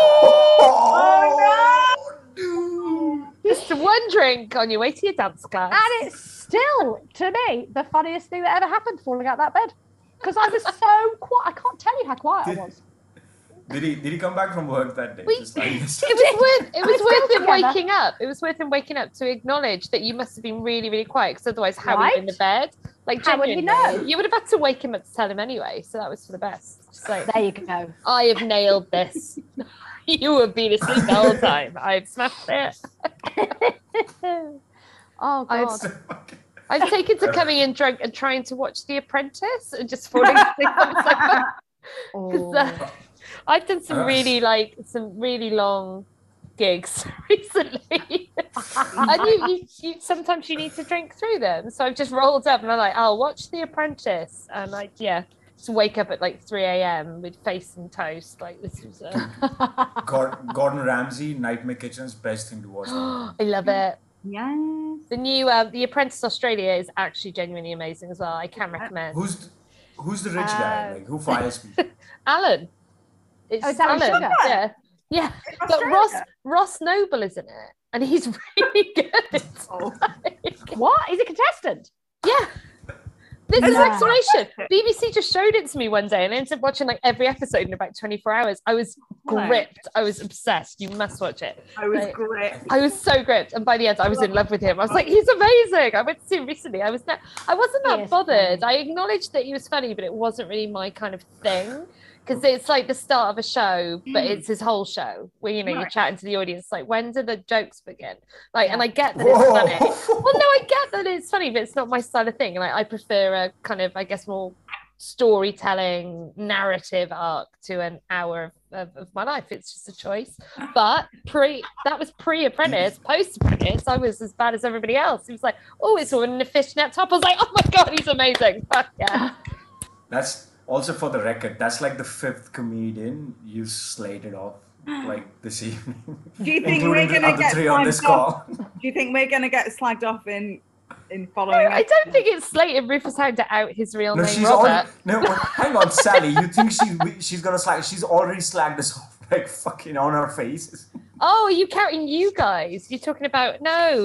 Speaker 8: Oh no!
Speaker 6: Just one drink on your way to your dance class.
Speaker 7: And it's still, to me, the funniest thing that ever happened, falling out that bed. Because I was so quiet. I can't tell you how quiet I was.
Speaker 9: Did he come back from work that day?
Speaker 6: It was worth him waking up. It was worth him waking up to acknowledge that you must have been really, really quiet, because otherwise how would you in the bed? Like,
Speaker 7: how would he know?
Speaker 6: You would have had to wake him up to tell him anyway, so that was for the best. Just like,
Speaker 7: there you go.
Speaker 6: I have nailed this. You have been asleep the whole time. I've smashed it.
Speaker 7: Oh, God.
Speaker 6: I've taken to coming in drunk and trying to watch The Apprentice and just falling asleep on the sofa. I've done some really long gigs recently, and you sometimes you need to drink through them. So I've just rolled up and I'm like, I'll watch The Apprentice, and just wake up at like 3 a.m. with face and toast. Like, this was
Speaker 9: Gordon Ramsay, Nightmare Kitchen's best thing to watch.
Speaker 6: I love it.
Speaker 8: Yes.
Speaker 6: The new The Apprentice Australia is actually genuinely amazing as well. I can recommend.
Speaker 9: Who's the rich guy? Like, who fires people?
Speaker 6: Alan. It's
Speaker 7: Alan Sugar.
Speaker 6: Yeah. But Ross Noble is in it, and he's really good.
Speaker 7: What? He's a contestant?
Speaker 6: Yeah. This is exploration. BBC just showed it to me one day, and I ended up watching like every episode in about 24 hours. I was gripped. I was obsessed. You must watch it.
Speaker 8: I was gripped.
Speaker 6: I was so gripped, and by the end, I was in love with him. I was like, he's amazing. I went to see him recently. I wasn't that bothered. I acknowledged that he was funny, but it wasn't really my kind of thing. Because it's like the start of a show, but it's his whole show where, you know, you're chatting to the audience, like, when do the jokes begin? Like, and I get that it's funny. Well, no, I get that it's funny, but it's not my style of thing. And I prefer a kind of, I guess, more storytelling narrative arc to an hour of my life. It's just a choice. But that was pre-Apprentice. Post-Apprentice, I was as bad as everybody else. He was like, oh, it's all in a fishnet top. I was like, oh my God, he's amazing. But yeah.
Speaker 9: That's also, for the record, that's like the 5th comedian you slated off like this evening.
Speaker 8: Do you think we're gonna get slagged off? Do you think we're gonna get slagged off in following?
Speaker 6: No, I don't think it's slated Rufus Hound to out his real name, Robert.
Speaker 9: Hang on, Sally. You think she's gonna slag? She's already slagged us off like fucking on our faces.
Speaker 6: Oh, are you counting you guys? You're talking about no.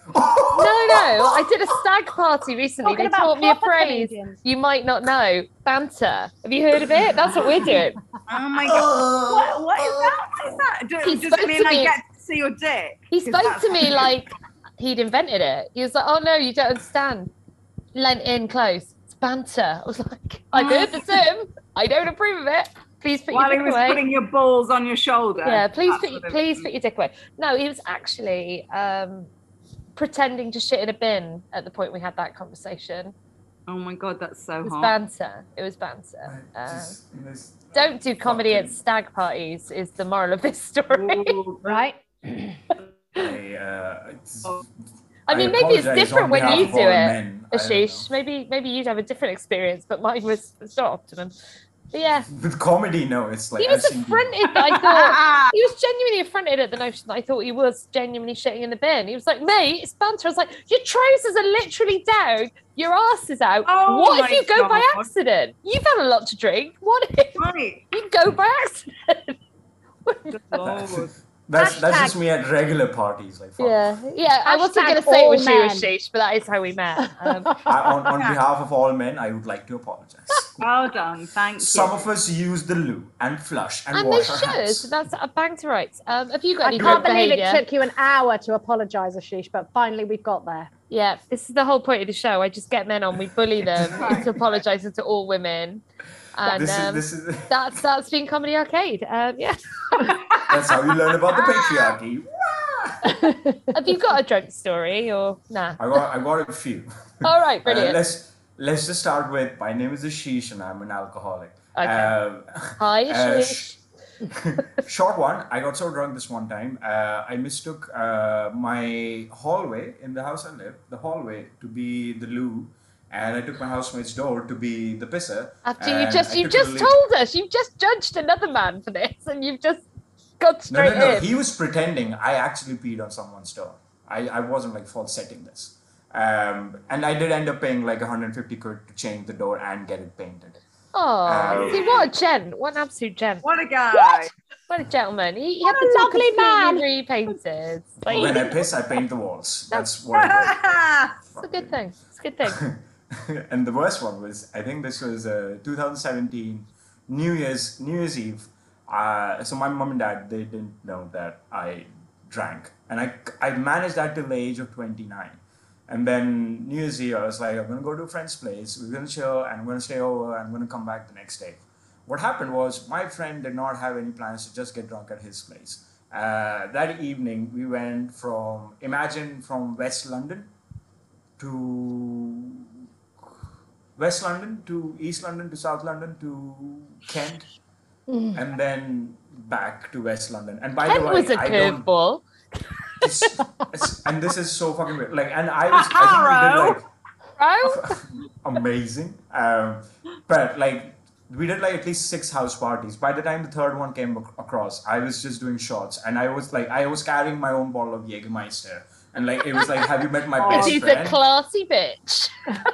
Speaker 6: I did a stag party recently. They taught me a phrase you might not know. Banter. Have you heard of it? That's what we're doing.
Speaker 8: Oh my God. What is that? What is that? Does it mean I get to see your dick?
Speaker 6: He spoke to me like he'd invented it. He was like, oh no, you don't understand. Leant in close. It's banter. I was like, I've heard the term. I don't approve of it. Please put your dick away. While he was
Speaker 8: putting your balls on your shoulder.
Speaker 6: Yeah, please put your dick away. No, he was actually pretending to shit in a bin at the point we had that conversation.
Speaker 8: Oh my God, that's so hot.
Speaker 6: It was banter. Don't do comedy at stag parties is the moral of this story.
Speaker 7: Ooh, right?
Speaker 6: I mean, maybe it's different when you do it, Ashish. Maybe you'd have a different experience, but mine was not optimum. But yeah.
Speaker 9: With comedy, no, it's like...
Speaker 6: He was affronted that I thought... He was genuinely affronted at the notion that I thought he was genuinely shitting in the bin. He was like, mate, it's banter. I was like, your trousers are literally down, your arse is out. Oh, what if you go by accident? You've had a lot to drink. What if you go by accident?
Speaker 9: That's just me at regular parties. Like,
Speaker 6: yeah. I wasn't going to say it was you, Ashish, but that is how we met.
Speaker 9: On behalf of all men, I would like to apologize.
Speaker 8: Well done, thank you.
Speaker 9: Some of us use the loo and flush and wash our hands.
Speaker 6: That's a bang to rights. Have you got any
Speaker 7: I can't believe it took you an hour to apologise, Ashish, but finally we've got there.
Speaker 6: Yeah, this is the whole point of the show. I just get men on, we bully them into apologising to all women. And that's been Comedy Arcade. Yeah.
Speaker 9: That's how you learn about the patriarchy.
Speaker 6: Have you got a drunk story or nah?
Speaker 9: I got a few.
Speaker 6: All right, brilliant.
Speaker 9: Let's just start with, my name is Ashish and I'm an alcoholic.
Speaker 6: Okay. Hi, Ashish.
Speaker 9: Short one. I got so drunk this one time. I mistook my hallway in the house I live, the hallway, to be the loo. And I took my housemate's door to be the pisser.
Speaker 6: After you just told us, you've just judged another man for this, and you've just got straight in.
Speaker 9: No. He was pretending I actually peed on someone's door. I wasn't like false setting this. And I did end up paying like 150 quid to change the door and get it painted.
Speaker 6: Oh, see, what a gent. What an absolute gent.
Speaker 8: What a guy.
Speaker 6: What a gentleman. He had the lovely man repainted.
Speaker 9: Like, when I piss, I paint the walls. That's what I do.
Speaker 6: It's a good thing. It's a good thing.
Speaker 9: And the worst one was, I think this was 2017 New Year's Eve. So my mom and dad, they didn't know that I drank, and I managed that till the age of 29. And then New Year's Eve, I was like, I'm gonna go to a friend's place, we're gonna chill, and I'm gonna stay over, and I'm gonna come back the next day. What happened was, my friend did not have any plans to just get drunk at his place. That evening, we went from West London to West London to East London to South London to Kent, and then back to West London. And by the way,
Speaker 6: was a curveball.
Speaker 9: And this is so fucking weird. Like, and I think we did like amazing. But like, we did like at least 6 house parties. By the time the third one came across, I was just doing shots, and I was carrying my own bottle of Jägermeister. And like, it was like, have you met my best friend?
Speaker 6: She's a classy bitch.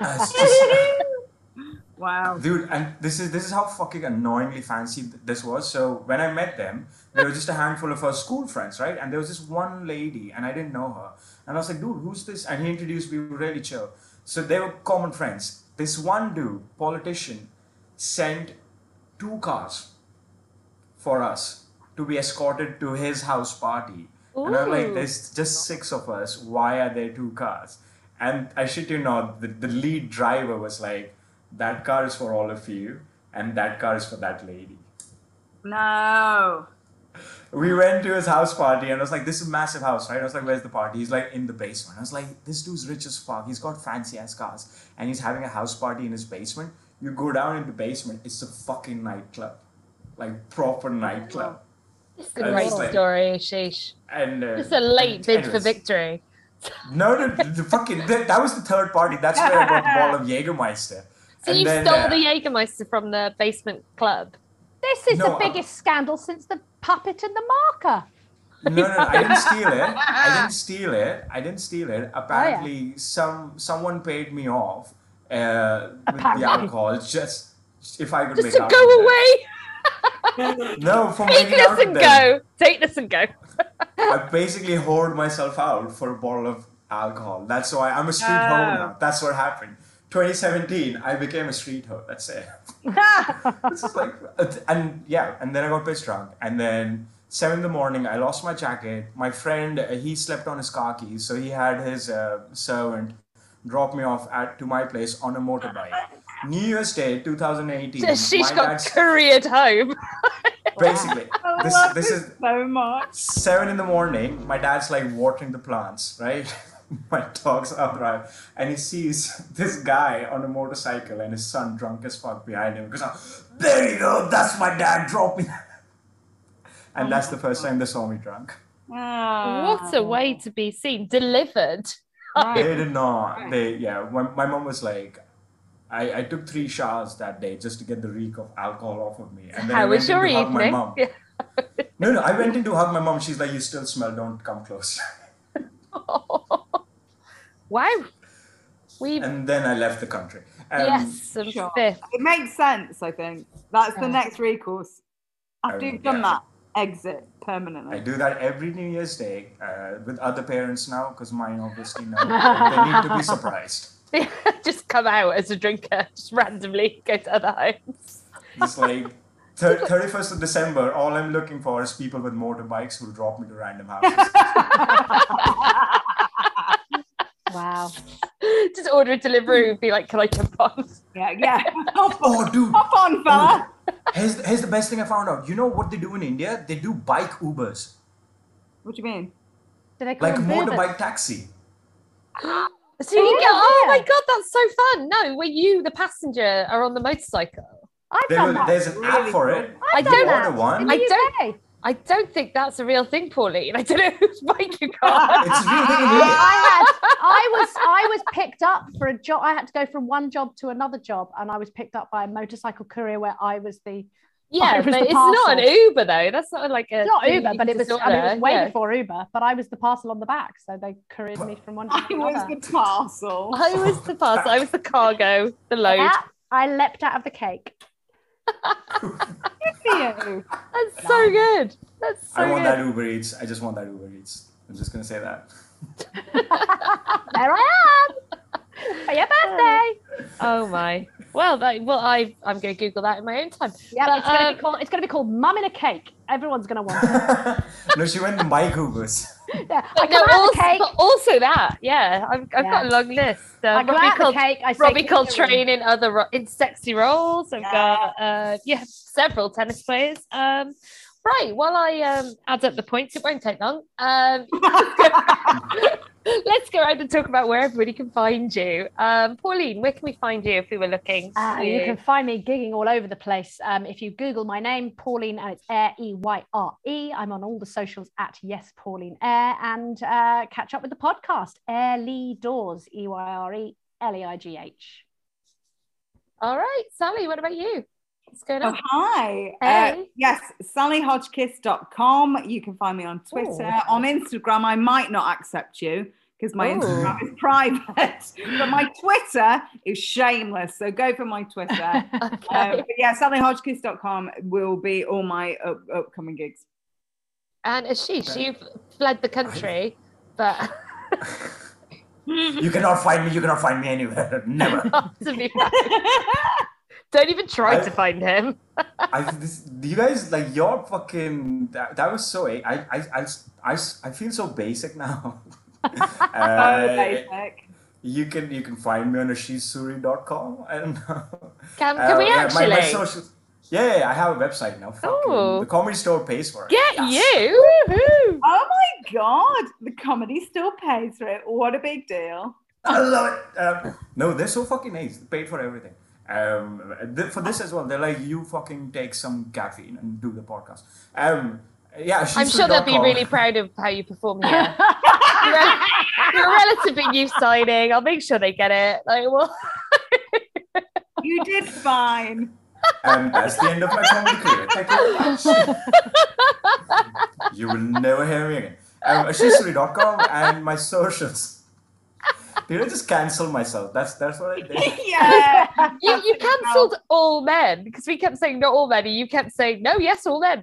Speaker 8: Wow.
Speaker 9: Dude, and this is how fucking annoyingly fancy this was. So when I met them, there was just a handful of our school friends, right? And there was this one lady, and I didn't know her. And I was like, dude, who's this? And he introduced me, we were really chill. So they were common friends. This one dude, politician, sent 2 cars for us to be escorted to his house party. And I'm like, there's just 6 of us. Why are there 2 cars? And I shit you not, the lead driver was like, that car is for all of you, and that car is for that lady.
Speaker 8: No.
Speaker 9: We went to his house party, and I was like, this is a massive house, right? I was like, where's the party? He's like, in the basement. I was like, this dude's rich as fuck. He's got fancy ass cars, and he's having a house party in his basement. You go down in the basement, it's a fucking nightclub. Like, proper nightclub.
Speaker 6: It's a great story, sheesh.
Speaker 9: And
Speaker 6: it's a late bid for victory.
Speaker 9: No, that was the 3rd party. That's where I got the bottle of Jägermeister.
Speaker 6: So you stole the Jägermeister from the basement club?
Speaker 7: This is the biggest scandal since the puppet and the marker.
Speaker 9: No, I didn't steal it. Apparently, someone paid me off with the alcohol just if I could make
Speaker 6: to
Speaker 9: out
Speaker 6: go away.
Speaker 9: No, for
Speaker 6: take this and go. Take this and go.
Speaker 9: I basically hoard myself out for a bottle of alcohol. That's why I'm a street hoe now. That's what happened. 2017, I became a street hoe. That's it. This is like, and then I got pissed drunk. And then 7 a.m, I lost my jacket. My friend, he slept on his car keys, so he had his servant drop me off to my place on a motorbike. New Year's Day, 2018.
Speaker 6: She's got couriered home.
Speaker 9: Basically, this is
Speaker 8: so much.
Speaker 9: 7 a.m. My dad's like watering the plants, right? My dog's outright, and he sees this guy on a motorcycle and his son drunk as fuck behind him. Because there you go, that's my dad dropping. And that's the first time they saw me drunk.
Speaker 6: What a way to be seen. Delivered.
Speaker 9: They did not. My mom was like, I took 3 showers that day just to get the reek of alcohol off of me. And then
Speaker 6: How was your evening?
Speaker 9: No, I went in to hug my mom. She's like, you still smell, don't come close.
Speaker 6: Wow.
Speaker 9: And then I left the country.
Speaker 6: Yes,
Speaker 8: sure. It makes sense, I think. That's the next recourse. After you've done that, exit permanently.
Speaker 9: I do that every New Year's Day with other parents now, because mine obviously know. They need to be surprised.
Speaker 6: Just come out as a drinker, just randomly go to other homes.
Speaker 9: It's like 31st of December, all I'm looking for is people with motorbikes who will drop me to random houses.
Speaker 7: Wow.
Speaker 6: Just order a delivery and be like, can I jump on?
Speaker 8: Yeah.
Speaker 9: Oh, dude.
Speaker 8: Hop on, fella.
Speaker 9: Here's the best thing I found out. You know what they do in India? They do bike Ubers.
Speaker 8: What do you mean?
Speaker 7: Do they call
Speaker 9: like a
Speaker 7: them
Speaker 9: motorbike taxi.
Speaker 6: So you get, oh my God, that's so fun. No, where you, the passenger, are on the motorcycle.
Speaker 9: There's an app for it.
Speaker 6: I don't
Speaker 9: order one.
Speaker 6: I don't think that's a real thing, Pauline. I don't know whose bike you got.
Speaker 9: It's a real thing in India.
Speaker 7: I was picked up for a job. I had to go from one job to another job, and I was picked up by a motorcycle courier where I was the.
Speaker 6: Yeah, but it's not an Uber though. That's not like a.
Speaker 7: It's not Uber, but it was way before Uber. But I was the parcel on the back, so they couriered me from one job to another.
Speaker 8: I was the parcel.
Speaker 6: I was the parcel. I was the cargo, the load.
Speaker 7: Yeah, I leapt out of the cake.
Speaker 6: Good for you. That's so good. That's so good.
Speaker 9: I want that Uber Eats. I just want that Uber Eats. I'm just gonna say that.
Speaker 7: There I am for your birthday.
Speaker 6: Oh my. Well, I'm going to Google that in my own time.
Speaker 7: Yeah, it's going to be called Mum in a Cake. Everyone's going to want it.
Speaker 9: No, she went to Mike Ubers.
Speaker 7: Yeah, I come out the cake.
Speaker 6: Also that, yeah. I've got a long list.
Speaker 7: I come out the cake. I say
Speaker 6: Robbie Coltrane in sexy roles. I've got several tennis players. Right, while I add up the points, it won't take long. Let's go around and talk about where everybody can find you. Pauline, where can we find you if we were looking?
Speaker 7: You can find me gigging all over the place. If you Google my name, Pauline, and it's Eyre, E-Y-R-E. I'm on all the socials at Yes Pauline Eyre, and catch up with the podcast, Eyre Lee Doors, E-Y-R-E-L-E-I-G-H.
Speaker 6: All right, Sally, what about you? What's going on?
Speaker 8: Oh, hi.
Speaker 6: Hey.
Speaker 8: Yes, sallyhodgkiss.com. You can find me on Twitter.
Speaker 6: Ooh.
Speaker 8: On Instagram, I might not accept you because my Instagram is private. But my Twitter is shameless. So go for my Twitter.
Speaker 6: Okay.
Speaker 8: But yeah, sallyhodgkiss.com will be all my upcoming gigs.
Speaker 6: And Ashish, you've fled the country, but...
Speaker 9: You cannot find me. You cannot find me anywhere. Never.
Speaker 6: To be fair. Don't even try to find him.
Speaker 9: You guys, like, your fucking... That was so... I feel so basic now.
Speaker 8: Basic.
Speaker 9: You can find me on ashishsuri.com. I don't know.
Speaker 6: Can we actually?
Speaker 9: My socials. Yeah, I have a website now. The Comedy Store pays for it.
Speaker 6: Get you!
Speaker 8: Woo-hoo. Oh my God! The Comedy Store pays for it. What a big deal.
Speaker 9: I love it. No, they're so fucking nice. They paid for everything. For this as well, they're like, you fucking take some caffeine and do the podcast. Yeah,
Speaker 6: I'm sure they'll be really proud of how you perform here. You're a relatively new signing. I'll make sure they get it. Like, well,
Speaker 8: you did fine.
Speaker 9: And that's the end of my comedy career. Thank you very much. You will never hear me again. ashishsuri.com and my socials. Did I just cancel myself? That's what I did.
Speaker 6: Yeah. You cancelled all men because we kept saying not all men, and you kept saying no, yes, all men.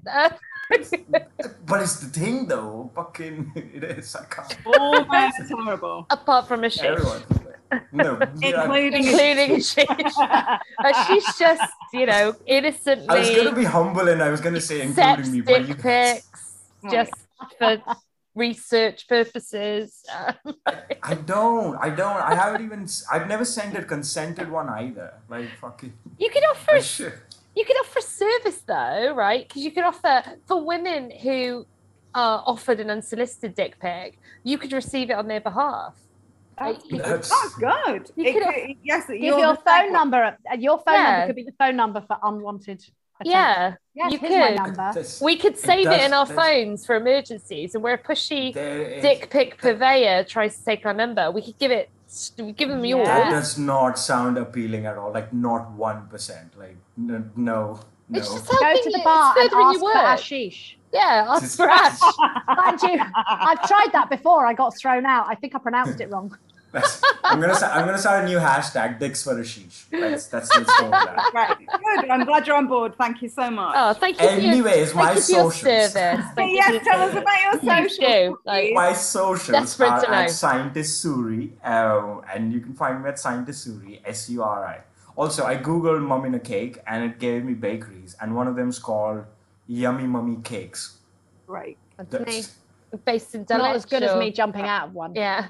Speaker 9: But it's the thing, though. Fucking, it is. I can't.
Speaker 8: All men are terrible.
Speaker 6: Apart from Ashish.
Speaker 9: Everyone. No,
Speaker 6: including Ashish. She's just, innocently.
Speaker 9: I was going to be humble and I was going to say including me, but
Speaker 6: dick pics, just for research purposes.
Speaker 9: I don't. I haven't even. I've never sent a consented one either. Like fucking.
Speaker 6: You could offer. You could offer service though, right? Because you could offer for women who are offered an unsolicited dick pic. You could receive it on their behalf.
Speaker 8: That's good. Yes,
Speaker 7: give your phone number. Your phone number could be the phone number for unwanted attention.
Speaker 6: Yeah,
Speaker 7: yes,
Speaker 6: you
Speaker 7: could.
Speaker 6: My number. We could save it in our phones for emergencies, and where a pushy dick pic purveyor tries to take our number, we could give them yours.
Speaker 9: That does not sound appealing at all. Like not 1%. Like no.
Speaker 6: It's just
Speaker 7: go to the bar and ask for Ashish.
Speaker 6: Yeah, ask for Ash.
Speaker 7: Mind you, I've tried that before. I got thrown out. I think I pronounced it wrong.
Speaker 9: I'm gonna start a new hashtag, Dicks for Ashish. That's that.
Speaker 8: Right. Good. I'm glad you're on board. Thank you so much.
Speaker 6: Oh, thank you.
Speaker 9: Anyways, my socials.
Speaker 8: Yes, tell us about your socials.
Speaker 9: My socials are at Scientist Suri, and you can find me at Scientist Suri, SURI. Also, I googled mum in a cake, and it gave me bakeries, and one of them is called Yummy Mummy Cakes.
Speaker 8: Right.
Speaker 6: That's me. Based in Delhi.
Speaker 7: Not as good as me jumping out of one.
Speaker 6: Yeah.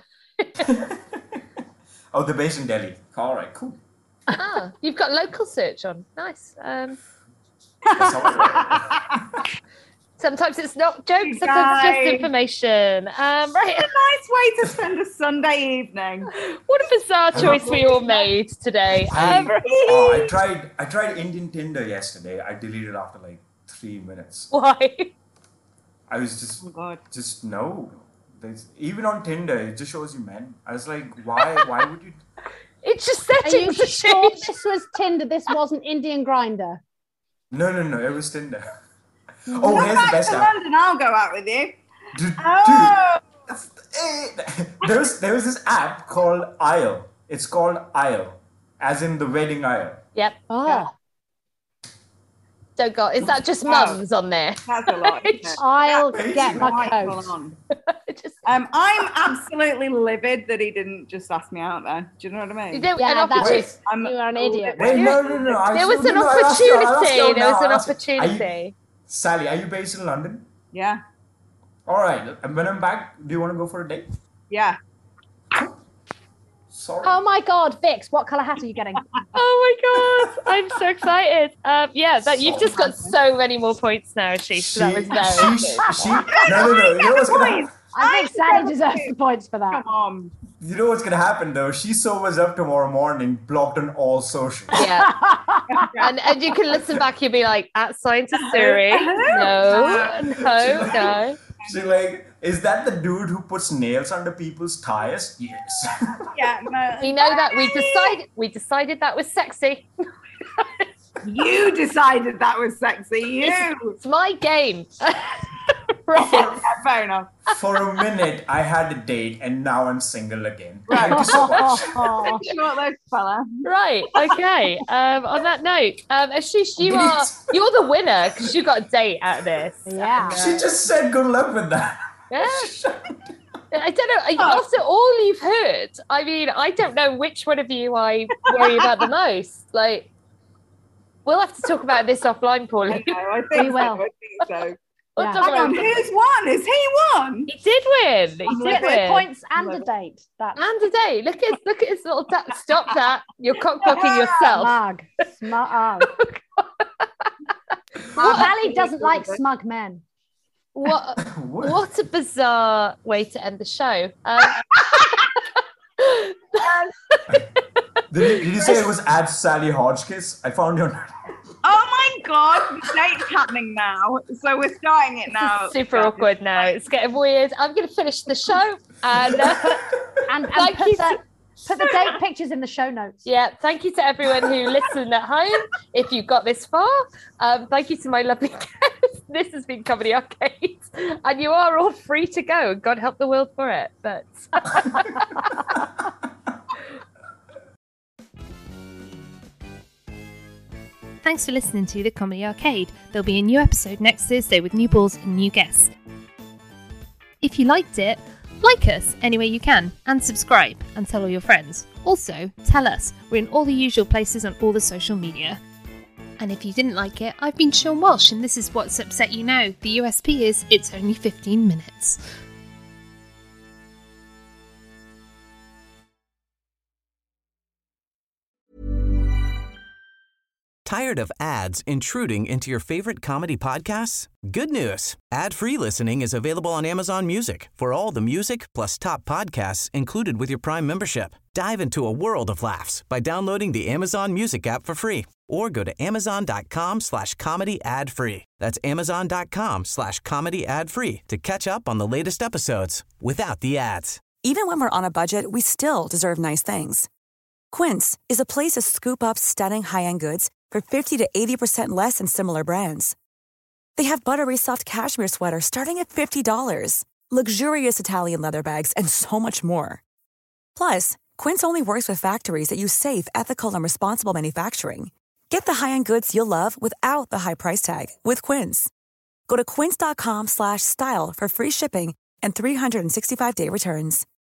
Speaker 9: Oh, they're based in Delhi. All right, cool.
Speaker 6: Ah, you've got local search on. Nice. Sometimes it's not jokes, sometimes it's just information. Right.
Speaker 8: It's a nice way to spend a Sunday evening.
Speaker 6: What a bizarre choice we all made today.
Speaker 9: I tried Indian Tinder yesterday. I deleted after like 3 minutes.
Speaker 6: Why?
Speaker 9: I was just no. Even on Tinder, it just shows you men. I was like, why would you?
Speaker 6: It's just settings.
Speaker 7: Are you sure this was Tinder? This wasn't Indian Grinder.
Speaker 9: No, it was Tinder. Oh, here's the best app.
Speaker 8: London, I'll go out with you.
Speaker 9: Dude, there was this app called Aisle. It's called Aisle, as in the wedding aisle.
Speaker 6: Yep.
Speaker 7: Oh.
Speaker 6: Don't go. Is that just mums on there?
Speaker 8: That's a lot.
Speaker 7: I'll get my coat.
Speaker 8: I'm absolutely livid that he didn't just ask me out there. Do you know what I mean?
Speaker 7: You are an idiot.
Speaker 9: Wait, no.
Speaker 6: There was an opportunity. There was an opportunity.
Speaker 9: Sally, are you based in London?
Speaker 8: Yeah.
Speaker 9: All right. When I'm back, do you want to go for a date?
Speaker 8: Yeah.
Speaker 9: Sorry.
Speaker 7: Oh my God, Vix, what colour hat are you getting?
Speaker 6: Oh my God, I'm so excited. You've just got so many more points now, Ashish. That was very
Speaker 9: No. You know what's going to happen?
Speaker 7: I think Sally deserves the points for that.
Speaker 8: Come on.
Speaker 9: You know what's going to happen, though? She sobers up tomorrow morning, blocked on all socials.
Speaker 6: Yeah. and you can listen back, you'll be like, at Scientist Suri. No.
Speaker 9: She's like, is that the dude who puts nails under people's tires? Yes.
Speaker 8: Yeah, no.
Speaker 6: We know that. We decided that was sexy.
Speaker 8: You decided that was sexy.
Speaker 6: It's my game.
Speaker 8: Right. Fair enough.
Speaker 9: For a minute, I had a date, and now I'm single again. Right. Thank you so much.
Speaker 8: Short-lived fella.
Speaker 6: Right. Okay. On that note, Ashish, you're the winner because you got a date out of this.
Speaker 7: Yeah.
Speaker 9: She just said good luck with that.
Speaker 6: Yeah. I don't know. After all you've heard, I mean, I don't know which one of you I worry about the most. Like, We'll have to talk about this offline, Pauline.
Speaker 8: I think
Speaker 7: We will.
Speaker 8: So. I think so.
Speaker 6: We'll
Speaker 7: Yeah.
Speaker 6: talk
Speaker 8: Hang
Speaker 6: about
Speaker 8: on,
Speaker 6: it.
Speaker 8: who's won? Is he won?
Speaker 6: He did win. He did win.
Speaker 7: Points and a date. That's
Speaker 6: And a day. Look at his little stop that. You're cockblocking yourself.
Speaker 7: smug. Sally doesn't like smug men.
Speaker 6: What a bizarre way to end the show.
Speaker 9: Did you say it was at Sally Hodgkiss? I found your.
Speaker 8: Oh my God, the date's happening now. So we're starting it now.
Speaker 6: Super awkward now. It's getting weird. I'm going to finish the show. And thank you.
Speaker 7: Put the date pictures in the show notes.
Speaker 6: Yeah, thank you to everyone who listened at home. If you got this far, thank you to my lovely guests. This has been Comedy Arcade, and you are all free to go. God help the world for it. But
Speaker 5: Thanks for listening to The Comedy Arcade. There'll be a new episode next Thursday with new balls and new guests. If you liked it, like us any way you can and subscribe and tell all your friends. Also, tell us. We're in all the usual places on all the social media. And if you didn't like it, I've been Sean Walsh and this is What's Upset You Now. The USP is it's only 15 minutes.
Speaker 2: Tired of ads intruding into your favorite comedy podcasts? Good news. Ad-free listening is available on Amazon Music for all the music plus top podcasts included with your Prime membership. Dive into a world of laughs by downloading the Amazon Music app for free or go to amazon.com/comedy ad-free. That's amazon.com/comedy ad-free to catch up on the latest episodes without the ads.
Speaker 4: Even when we're on a budget, we still deserve nice things. Quince is a place to scoop up stunning high-end goods for 50 to 80% less than similar brands. They have buttery soft cashmere sweaters starting at $50, luxurious Italian leather bags, and so much more. Plus, Quince only works with factories that use safe, ethical, and responsible manufacturing. Get the high-end goods you'll love without the high price tag with Quince. Go to quince.com/style for free shipping and 365-day returns.